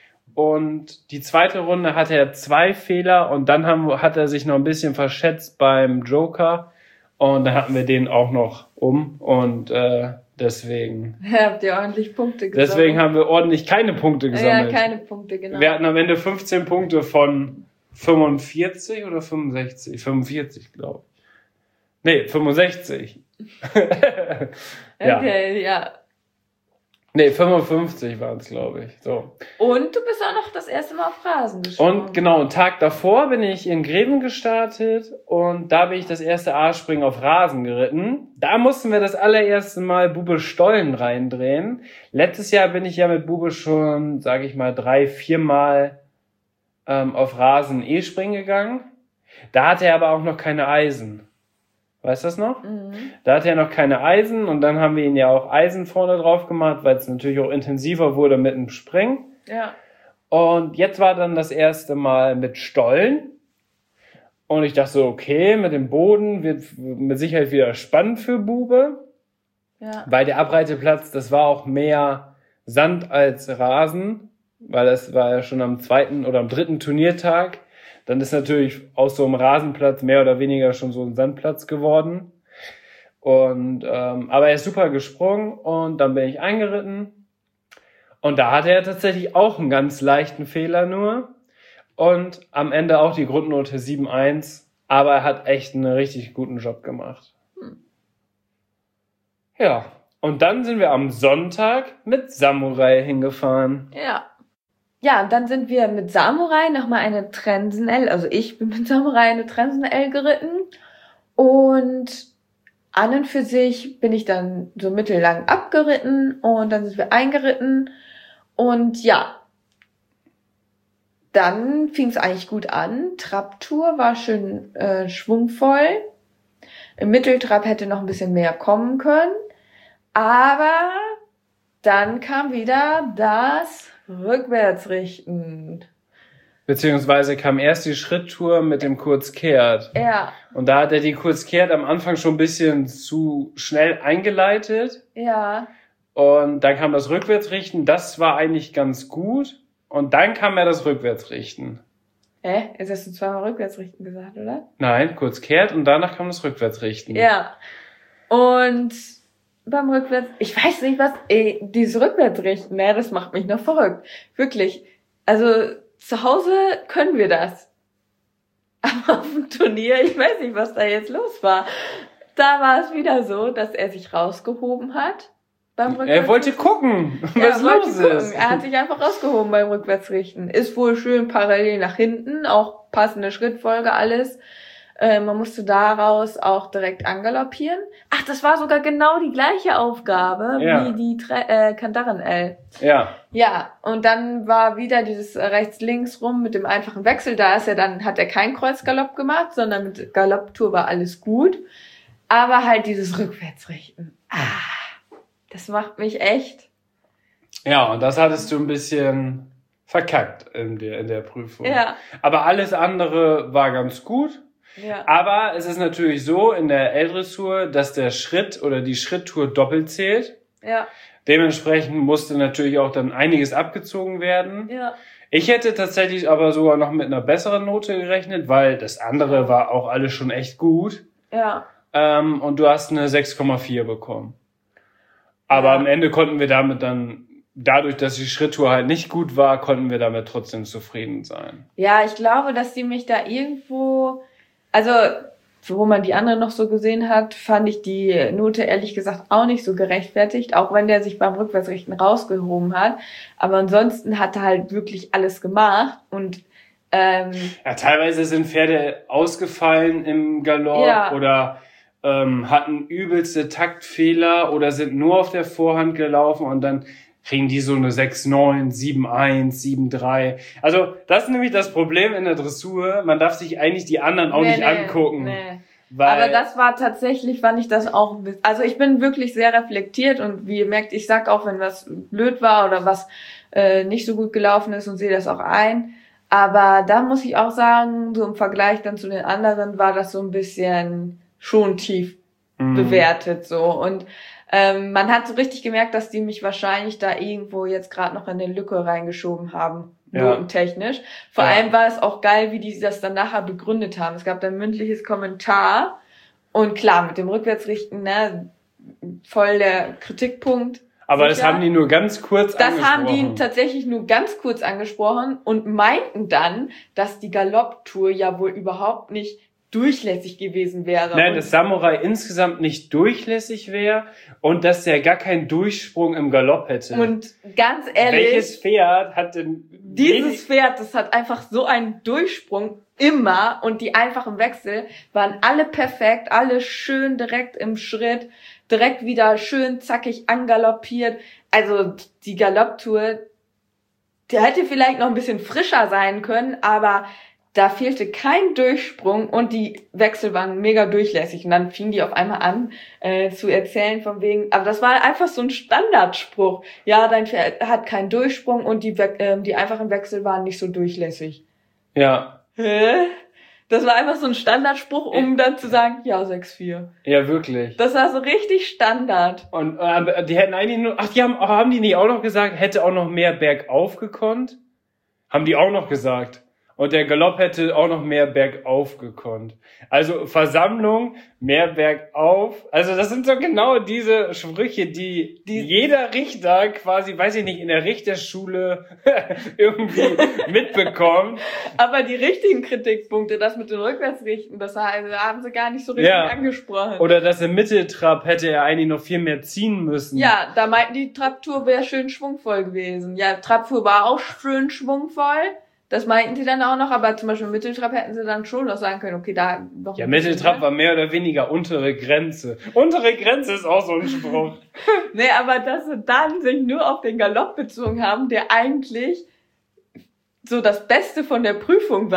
Und die zweite Runde hatte er 2 Fehler und dann hat er sich noch ein bisschen verschätzt beim Joker und dann hatten wir den auch noch und deswegen. Habt ihr ordentlich Punkte gesammelt? Deswegen haben wir ordentlich keine Punkte gesammelt. Ja, keine Punkte, genau. Wir hatten am Ende 15 Punkte von 45 oder 65? 45, glaube ich. Nee, 65. Ja. Okay, ja. Nee, 55 waren es, glaube ich. So. Und du bist auch noch das erste Mal auf Rasen gesprungen. Und genau, einen Tag davor bin ich in Greven gestartet und da bin ich das erste A-Springen auf Rasen geritten. Da mussten wir das allererste Mal Bube Stollen reindrehen. Letztes Jahr bin ich ja mit Bube schon, sage ich mal, 3-4 Mal auf Rasen E-Springen gegangen. Da hatte er aber auch noch keine Eisen. Weißt du das noch? Mhm. Da hatte er noch keine Eisen und dann haben wir ihn ja auch Eisen vorne drauf gemacht, weil es natürlich auch intensiver wurde mit dem Springen. Ja. Und jetzt war dann das erste Mal mit Stollen. Und ich dachte so, okay, mit dem Boden wird mit Sicherheit wieder spannend für Bube. Ja. Weil der Abreiteplatz, das war auch mehr Sand als Rasen. Weil das war ja schon am 2. oder am 3. Turniertag. Dann ist natürlich aus so einem Rasenplatz mehr oder weniger schon so ein Sandplatz geworden. Und aber er ist super gesprungen und dann bin ich eingeritten. Und da hatte er tatsächlich auch einen ganz leichten Fehler nur. Und am Ende auch die Grundnote 7,1. Aber er hat echt einen richtig guten Job gemacht. Ja, und dann sind wir am Sonntag mit Samurai hingefahren. Ja. Ja, und dann sind wir mit Samurai nochmal eine Trensen-L, also ich bin mit Samurai eine Trensen-L geritten. Und an und für sich bin ich dann so mittellang abgeritten und dann sind wir eingeritten. Und ja, dann fing es eigentlich gut an. Trabtour war schön schwungvoll. Im Mitteltrab hätte noch ein bisschen mehr kommen können. Aber dann kam wieder das Rückwärtsrichten. Beziehungsweise kam erst die Schritttour mit dem Kurzkehrt. Ja. Und da hat er die Kurzkehrt am Anfang schon ein bisschen zu schnell eingeleitet. Ja. Und dann kam das Rückwärtsrichten. Das war eigentlich ganz gut. Und dann kam ja das Rückwärtsrichten. Jetzt hast du zweimal Rückwärtsrichten gesagt, oder? Nein, Kurzkehrt und danach kam das Rückwärtsrichten. Ja. Und beim ich weiß nicht was, dieses Rückwärtsrichten, das macht mich noch verrückt. Wirklich. Also, zu Hause können wir das. Aber auf dem Turnier, ich weiß nicht, was da jetzt los war. Da war es wieder so, dass er sich rausgehoben hat beim Rückwärtsrichten. Er wollte gucken, was los ist. Er hat sich einfach rausgehoben beim Rückwärtsrichten. Ist wohl schön parallel nach hinten, auch passende Schrittfolge, alles. Man musste daraus auch direkt angaloppieren. Ach, das war sogar genau die gleiche Aufgabe wie die Kandaren-L. Ja. Ja, und dann war wieder dieses rechts-links rum mit dem einfachen Wechsel. Da hat er keinen Kreuzgalopp gemacht, sondern mit Galopptour war alles gut. Aber halt dieses Rückwärtsrichten. Das macht mich echt. Ja, und das hattest du ein bisschen verkackt in der Prüfung. Ja. Aber alles andere war ganz gut. Ja. Aber es ist natürlich so in der L-Dressur, dass der Schritt oder die Schritttour doppelt zählt. Ja. Dementsprechend musste natürlich auch dann einiges abgezogen werden. Ja. Ich hätte tatsächlich aber sogar noch mit einer besseren Note gerechnet, weil das andere war auch alles schon echt gut. Ja. Und du hast eine 6,4 bekommen. Aber am Ende konnten wir damit dann, dadurch, dass die Schritttour halt nicht gut war, konnten wir damit trotzdem zufrieden sein. Ja, ich glaube, dass die mich da irgendwo, also wo man die anderen noch so gesehen hat, fand ich die Note ehrlich gesagt auch nicht so gerechtfertigt, auch wenn der sich beim Rückwärtsrichten rausgehoben hat. Aber ansonsten hat er halt wirklich alles gemacht und ja, teilweise sind Pferde ausgefallen im Galopp oder hatten übelste Taktfehler oder sind nur auf der Vorhand gelaufen und dann kriegen die so eine 6,9, 7,1, 7,3. Also das ist nämlich das Problem in der Dressur. Man darf sich eigentlich die anderen auch nicht angucken. Nee. Weil aber das war tatsächlich, fand ich das auch, also ich bin wirklich sehr reflektiert und wie ihr merkt, ich sag auch, wenn was blöd war oder was nicht so gut gelaufen ist und sehe das auch ein. Aber da muss ich auch sagen, so im Vergleich dann zu den anderen war das so ein bisschen schon tief bewertet so und man hat so richtig gemerkt, dass die mich wahrscheinlich da irgendwo jetzt gerade noch in eine Lücke reingeschoben haben, notentechnisch. Vor allem war es auch geil, wie die das dann nachher begründet haben. Es gab dann mündliches Kommentar und klar, mit dem Rückwärtsrichten, ne, voll der Kritikpunkt. Aber das haben die nur ganz kurz angesprochen. Das haben die tatsächlich nur ganz kurz angesprochen und meinten dann, dass die Galopptour ja wohl überhaupt nicht durchlässig gewesen wäre. Nein, dass Samurai insgesamt nicht durchlässig wäre und dass der gar keinen Durchsprung im Galopp hätte. Und ganz ehrlich... Welches Pferd hat denn... Dieses Pferd, das hat einfach so einen Durchsprung immer und die einfachen Wechsel waren alle perfekt, alle schön direkt im Schritt, direkt wieder schön zackig angaloppiert. Also die Galopptour, der hätte vielleicht noch ein bisschen frischer sein können, aber da fehlte kein Durchsprung und die Wechsel waren mega durchlässig. Und dann fingen die auf einmal an zu erzählen von wegen, aber das war einfach so ein Standardspruch. Ja, dein Pferd hat keinen Durchsprung und die einfachen Wechsel waren nicht so durchlässig. Ja. Hä? Das war einfach so ein Standardspruch, um dann zu sagen, ja, 6-4. Ja, wirklich. Das war so richtig Standard. Und die hätten eigentlich nur... Ach, haben die nicht auch noch gesagt, hätte auch noch mehr bergauf gekonnt? Haben die auch noch gesagt. Und der Galopp hätte auch noch mehr bergauf gekonnt. Also Versammlung, mehr bergauf. Also das sind so genau diese Sprüche, die jeder Richter quasi, weiß ich nicht, in der Richterschule irgendwie mitbekommt. Aber die richtigen Kritikpunkte, das mit den Rückwärtsrichten, das haben sie gar nicht so richtig angesprochen. Oder das im Mitteltrab hätte er eigentlich noch viel mehr ziehen müssen. Ja, da meinten die Trabtour wäre schön schwungvoll gewesen. Ja, Trabtour war auch schön schwungvoll. Das meinten sie dann auch noch, aber zum Beispiel Mitteltrab hätten sie dann schon noch sagen können, okay, da noch. Ja, Mitteltrab war mehr oder weniger untere Grenze. Untere Grenze ist auch so ein Spruch. Nee, aber dass sie dann sich nur auf den Galopp bezogen haben, der eigentlich so das Beste von der Prüfung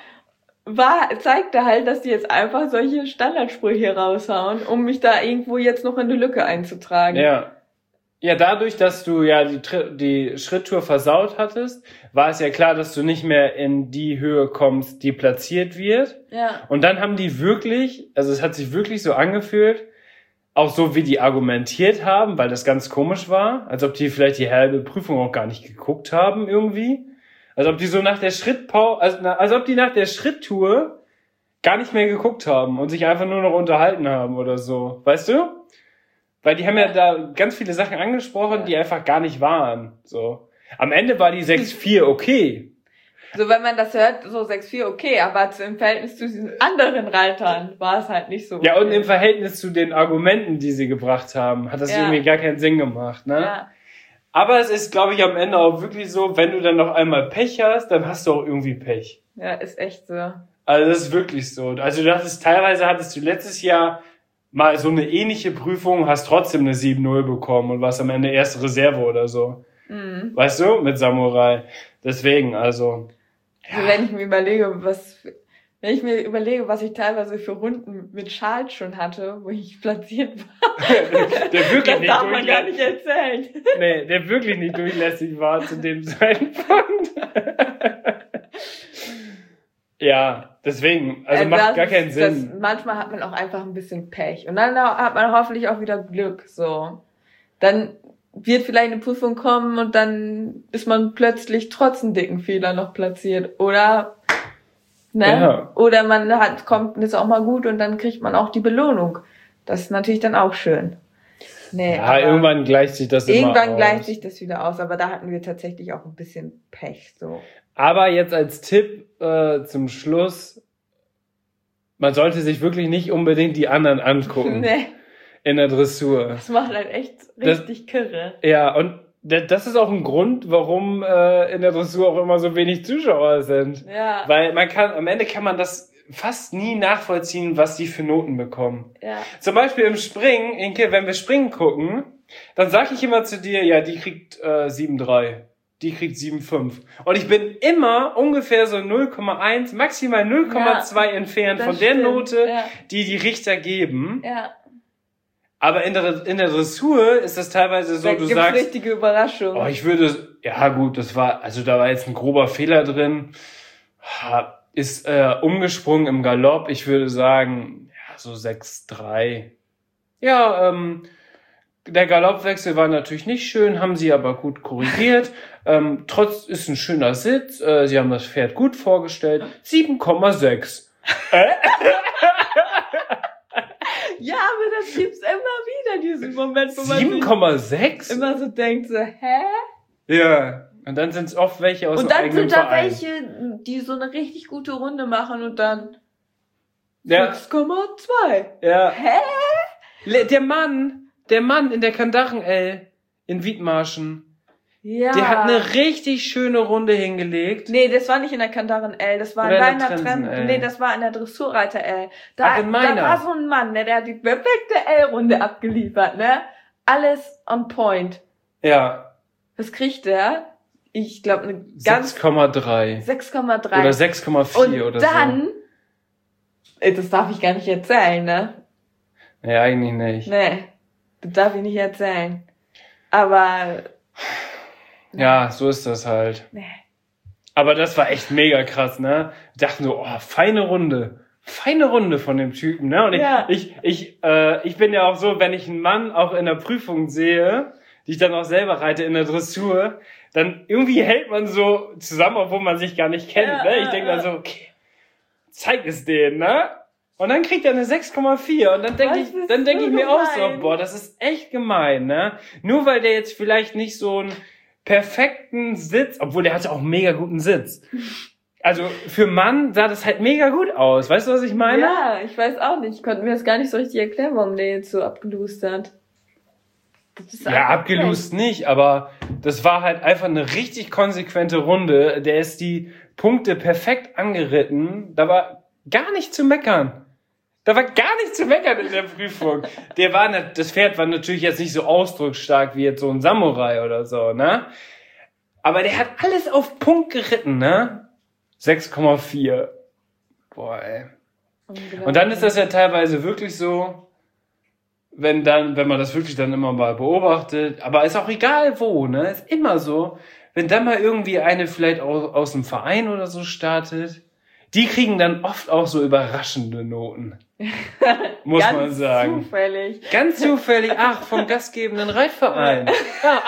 zeigte halt, dass die jetzt einfach solche Standardsprüche raushauen, um mich da irgendwo jetzt noch in eine Lücke einzutragen. Ja. Ja, dadurch, dass du ja die Schritttour versaut hattest, war es ja klar, dass du nicht mehr in die Höhe kommst, die platziert wird. Ja. Und dann haben die wirklich, also es hat sich wirklich so angefühlt, auch so wie die argumentiert haben, weil das ganz komisch war, als ob die vielleicht die halbe Prüfung auch gar nicht geguckt haben irgendwie. Als ob die so nach der als ob die nach der Schritttour gar nicht mehr geguckt haben und sich einfach nur noch unterhalten haben oder so. Weißt du? Weil die haben ja da ganz viele Sachen angesprochen, die einfach gar nicht waren. So. Am Ende war die 6-4 okay. So, wenn man das hört, so 6-4 okay, aber im Verhältnis zu diesen anderen Reitern war es halt nicht so okay. Ja, und im Verhältnis zu den Argumenten, die sie gebracht haben, hat das irgendwie gar keinen Sinn gemacht, ne? Ja. Aber es ist, glaube ich, am Ende auch wirklich so, wenn du dann noch einmal Pech hast, dann hast du auch irgendwie Pech. Ja, ist echt so. Also das ist wirklich so. Also teilweise hattest du letztes Jahr mal so eine ähnliche Prüfung, hast trotzdem eine 7-0 bekommen und warst am Ende erste Reserve oder so. Mhm. Weißt du? Mit Samurai. Deswegen, also. Ja. Also wenn ich mir überlege, was ich teilweise für Runden mit Charles schon hatte, wo ich platziert war. Der wirklich das darf man gar nicht erzählen. Nee, der wirklich nicht durchlässig war zu dem Zeitpunkt. Ja, deswegen, also macht gar keinen Sinn. Manchmal hat man auch einfach ein bisschen Pech. Und dann hat man hoffentlich auch wieder Glück, so. Dann wird vielleicht eine Prüfung kommen und dann ist man plötzlich trotz einem dicken Fehler noch platziert. Oder, ne? Ja. Oder ist auch mal gut und dann kriegt man auch die Belohnung. Das ist natürlich dann auch schön. Nee, ja, irgendwann gleicht sich das immer aus. Irgendwann gleicht sich das wieder aus, aber da hatten wir tatsächlich auch ein bisschen Pech, so. Aber jetzt als Tipp zum Schluss, man sollte sich wirklich nicht unbedingt die anderen angucken. Nee. In der Dressur. Das macht halt echt richtig kirre. Ja, und das ist auch ein Grund, warum in der Dressur auch immer so wenig Zuschauer sind. Ja. Weil am Ende kann man das fast nie nachvollziehen, was die für Noten bekommen. Ja. Zum Beispiel im Springen, Inke, wenn wir Springen gucken, dann sag ich immer zu dir, ja, die kriegt 7,3. Die kriegt 7,5. Und ich bin immer ungefähr so 0,1, maximal 0,2 entfernt von der Note, die Richter geben. Ja. Aber in der Dressur ist das teilweise so, du sagst... richtige Überraschung. Oh, da war jetzt ein grober Fehler drin. Ist umgesprungen im Galopp. Ich würde sagen, ja, so 6,3. Ja, der Galoppwechsel war natürlich nicht schön, haben sie aber gut korrigiert. Ist ein schöner Sitz. Sie haben das Pferd gut vorgestellt. 7,6. Ja, aber das gibt's immer ja diesen Moment, wo man sich 7,6? immer so denkt, so, hä? Ja. Und dann sind es oft welche aus Und dem dann eigenen sind da Verein. welche, die so eine richtig gute Runde machen und dann Ja. 6,2. Ja. Hä? Der Mann in der Kandaren-L in Wiedmarschen, Ja. der hat eine richtig schöne Runde hingelegt. Nee, das war nicht in der Kandaren L, das war in Oder in der deiner Trensen L. Nee, das war in der Dressurreiter L. Ach, in meiner. Da war so ein Mann, der hat die perfekte L-Runde abgeliefert, ne? Alles on point. Ja. Was kriegt der? Ich glaube, eine ganz 6,3. 6,3. Oder 6,4 Und oder dann, das darf ich gar nicht erzählen, ne? so. Nee, eigentlich nicht. Nee, das darf ich nicht erzählen. Aber, Ja, so ist das halt. nee. Aber das war echt mega krass, ne? Ich dachte so, oh, feine Runde. Feine Runde von dem Typen, ne? Und Ja. ich bin ja auch so, wenn ich einen Mann auch in der Prüfung sehe, die ich dann auch selber reite in der Dressur, dann irgendwie hält man so zusammen, obwohl man sich gar nicht kennt, Ja, ne? Ich ja, denke ja. dann so, okay, zeig es denen, ne? Und dann kriegt er eine 6,4 und dann denke Was ich, ist dann denke so ich mir auch so, gemein? boah, das ist echt gemein, ne? Nur weil der jetzt vielleicht nicht so einen perfekten Sitz, obwohl der hatte auch einen mega guten Sitz. Also für Mann sah das halt mega gut aus. Weißt du, was ich meine? Ja, ich weiß auch nicht. Ich konnte mir das gar nicht so richtig erklären, warum der jetzt so abgelust hat. Das ist Ja, einfach abgelust nicht, aber das war halt einfach eine richtig konsequente Runde. Der ist die Punkte perfekt angeritten. Da war gar nicht zu meckern. Da war gar nichts zu meckern in der Prüfung. Das Pferd war natürlich jetzt nicht so ausdrucksstark wie jetzt so ein Samurai oder so, ne? Aber der hat alles auf Punkt geritten, ne? 6,4. Boah, ey. unglaublich. Und dann ist das ja teilweise wirklich so, wenn man das wirklich dann immer mal beobachtet, aber ist auch egal wo, ne? Ist immer so, wenn dann mal irgendwie eine vielleicht aus dem Verein oder so startet, die kriegen dann oft auch so überraschende Noten. Muss Ganz man sagen. zufällig. Ganz zufällig, vom gastgebenden Reitverein. Ja,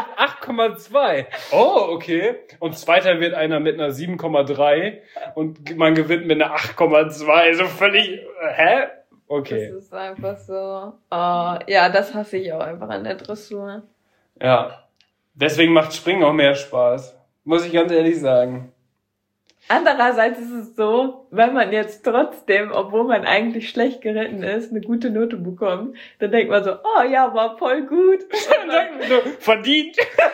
8,2. Oh, okay. Und Zweiter wird einer mit einer 7,3 und man gewinnt mit einer 8,2. So völlig, hä? Okay. Das ist einfach so. Ja, das hasse ich auch einfach an der Dressur. Ja. Deswegen macht Springen auch mehr Spaß. Muss ich ganz ehrlich sagen. Andererseits ist es so, wenn man jetzt trotzdem, obwohl man eigentlich schlecht geritten ist, eine gute Note bekommt, dann denkt man so, oh ja, war voll gut. Dann sagt man so, verdient.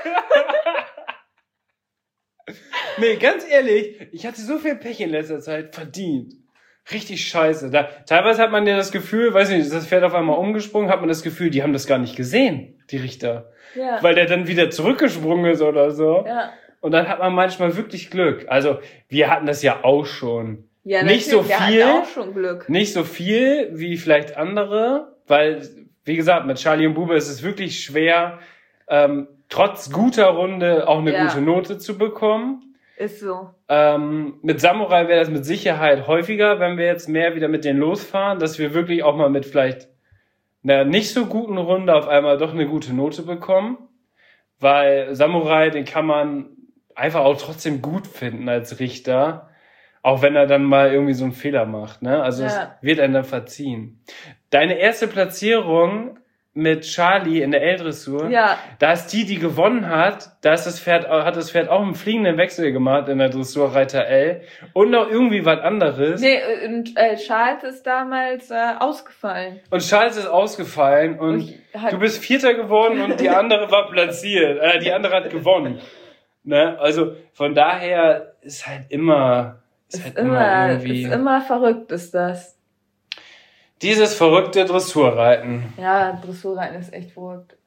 Nee, ganz ehrlich, ich hatte so viel Pech in letzter Zeit. Verdient. Richtig scheiße. Teilweise hat man ja das Gefühl, weiß nicht, ist das Pferd auf einmal umgesprungen, hat man das Gefühl, die haben das gar nicht gesehen, die Richter. Ja. Weil der dann wieder zurückgesprungen ist oder so. Ja. Und dann hat man manchmal wirklich Glück. Also, wir hatten das ja auch schon. Ja, Nicht so natürlich, viel. Wir hatten auch schon Glück. Nicht so viel wie vielleicht andere, weil, wie gesagt, mit Charlie und Bube ist es wirklich schwer, trotz guter Runde auch eine Ja. gute Note zu bekommen. Ist so. Mit Samurai wäre das mit Sicherheit häufiger, wenn wir jetzt mehr wieder mit denen losfahren, dass wir wirklich auch mal mit vielleicht einer nicht so guten Runde auf einmal doch eine gute Note bekommen. Weil Samurai, den kann man einfach auch trotzdem gut finden als Richter, auch wenn er dann mal irgendwie so einen Fehler macht, ne? Also Ja. es wird einem dann verziehen. Deine erste Platzierung mit Charlie in der L-Dressur, Ja. da ist die gewonnen hat, da ist hat das Pferd auch einen fliegenden Wechsel gemacht in der Dressurreiter L und noch irgendwie was anderes. Nee, und Charles ist damals ausgefallen. Und Charles ist ausgefallen und Ich halt- du bist Vierter geworden und die andere war platziert. Die andere hat gewonnen. Ne? Also von daher ist halt immer, Ist immer verrückt, ist das. dieses verrückte Dressurreiten. Ja, Dressurreiten ist echt verrückt.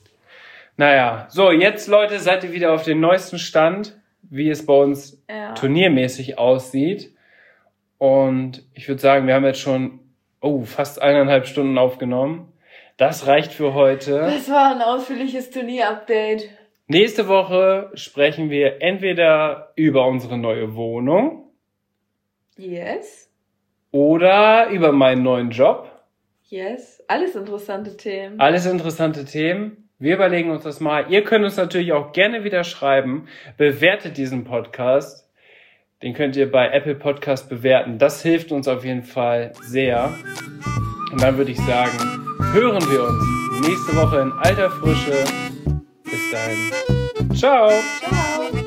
Naja, so jetzt Leute, seid ihr wieder auf dem neuesten Stand, wie es bei uns Ja. turniermäßig aussieht. Und ich würde sagen, wir haben jetzt schon fast 1,5 Stunden aufgenommen. Das reicht für heute. Das war ein ausführliches Turnier-Update. Nächste Woche sprechen wir entweder über unsere neue Wohnung Yes. oder über meinen neuen Job. Yes. Alles interessante Themen. Alles interessante Themen. Wir überlegen uns das mal. Ihr könnt uns natürlich auch gerne wieder schreiben. Bewertet diesen Podcast. Den könnt ihr bei Apple Podcast bewerten. Das hilft uns auf jeden Fall sehr. Und dann würde ich sagen, hören wir uns nächste Woche in alter Frische. Bis dahin. Ciao. Ciao.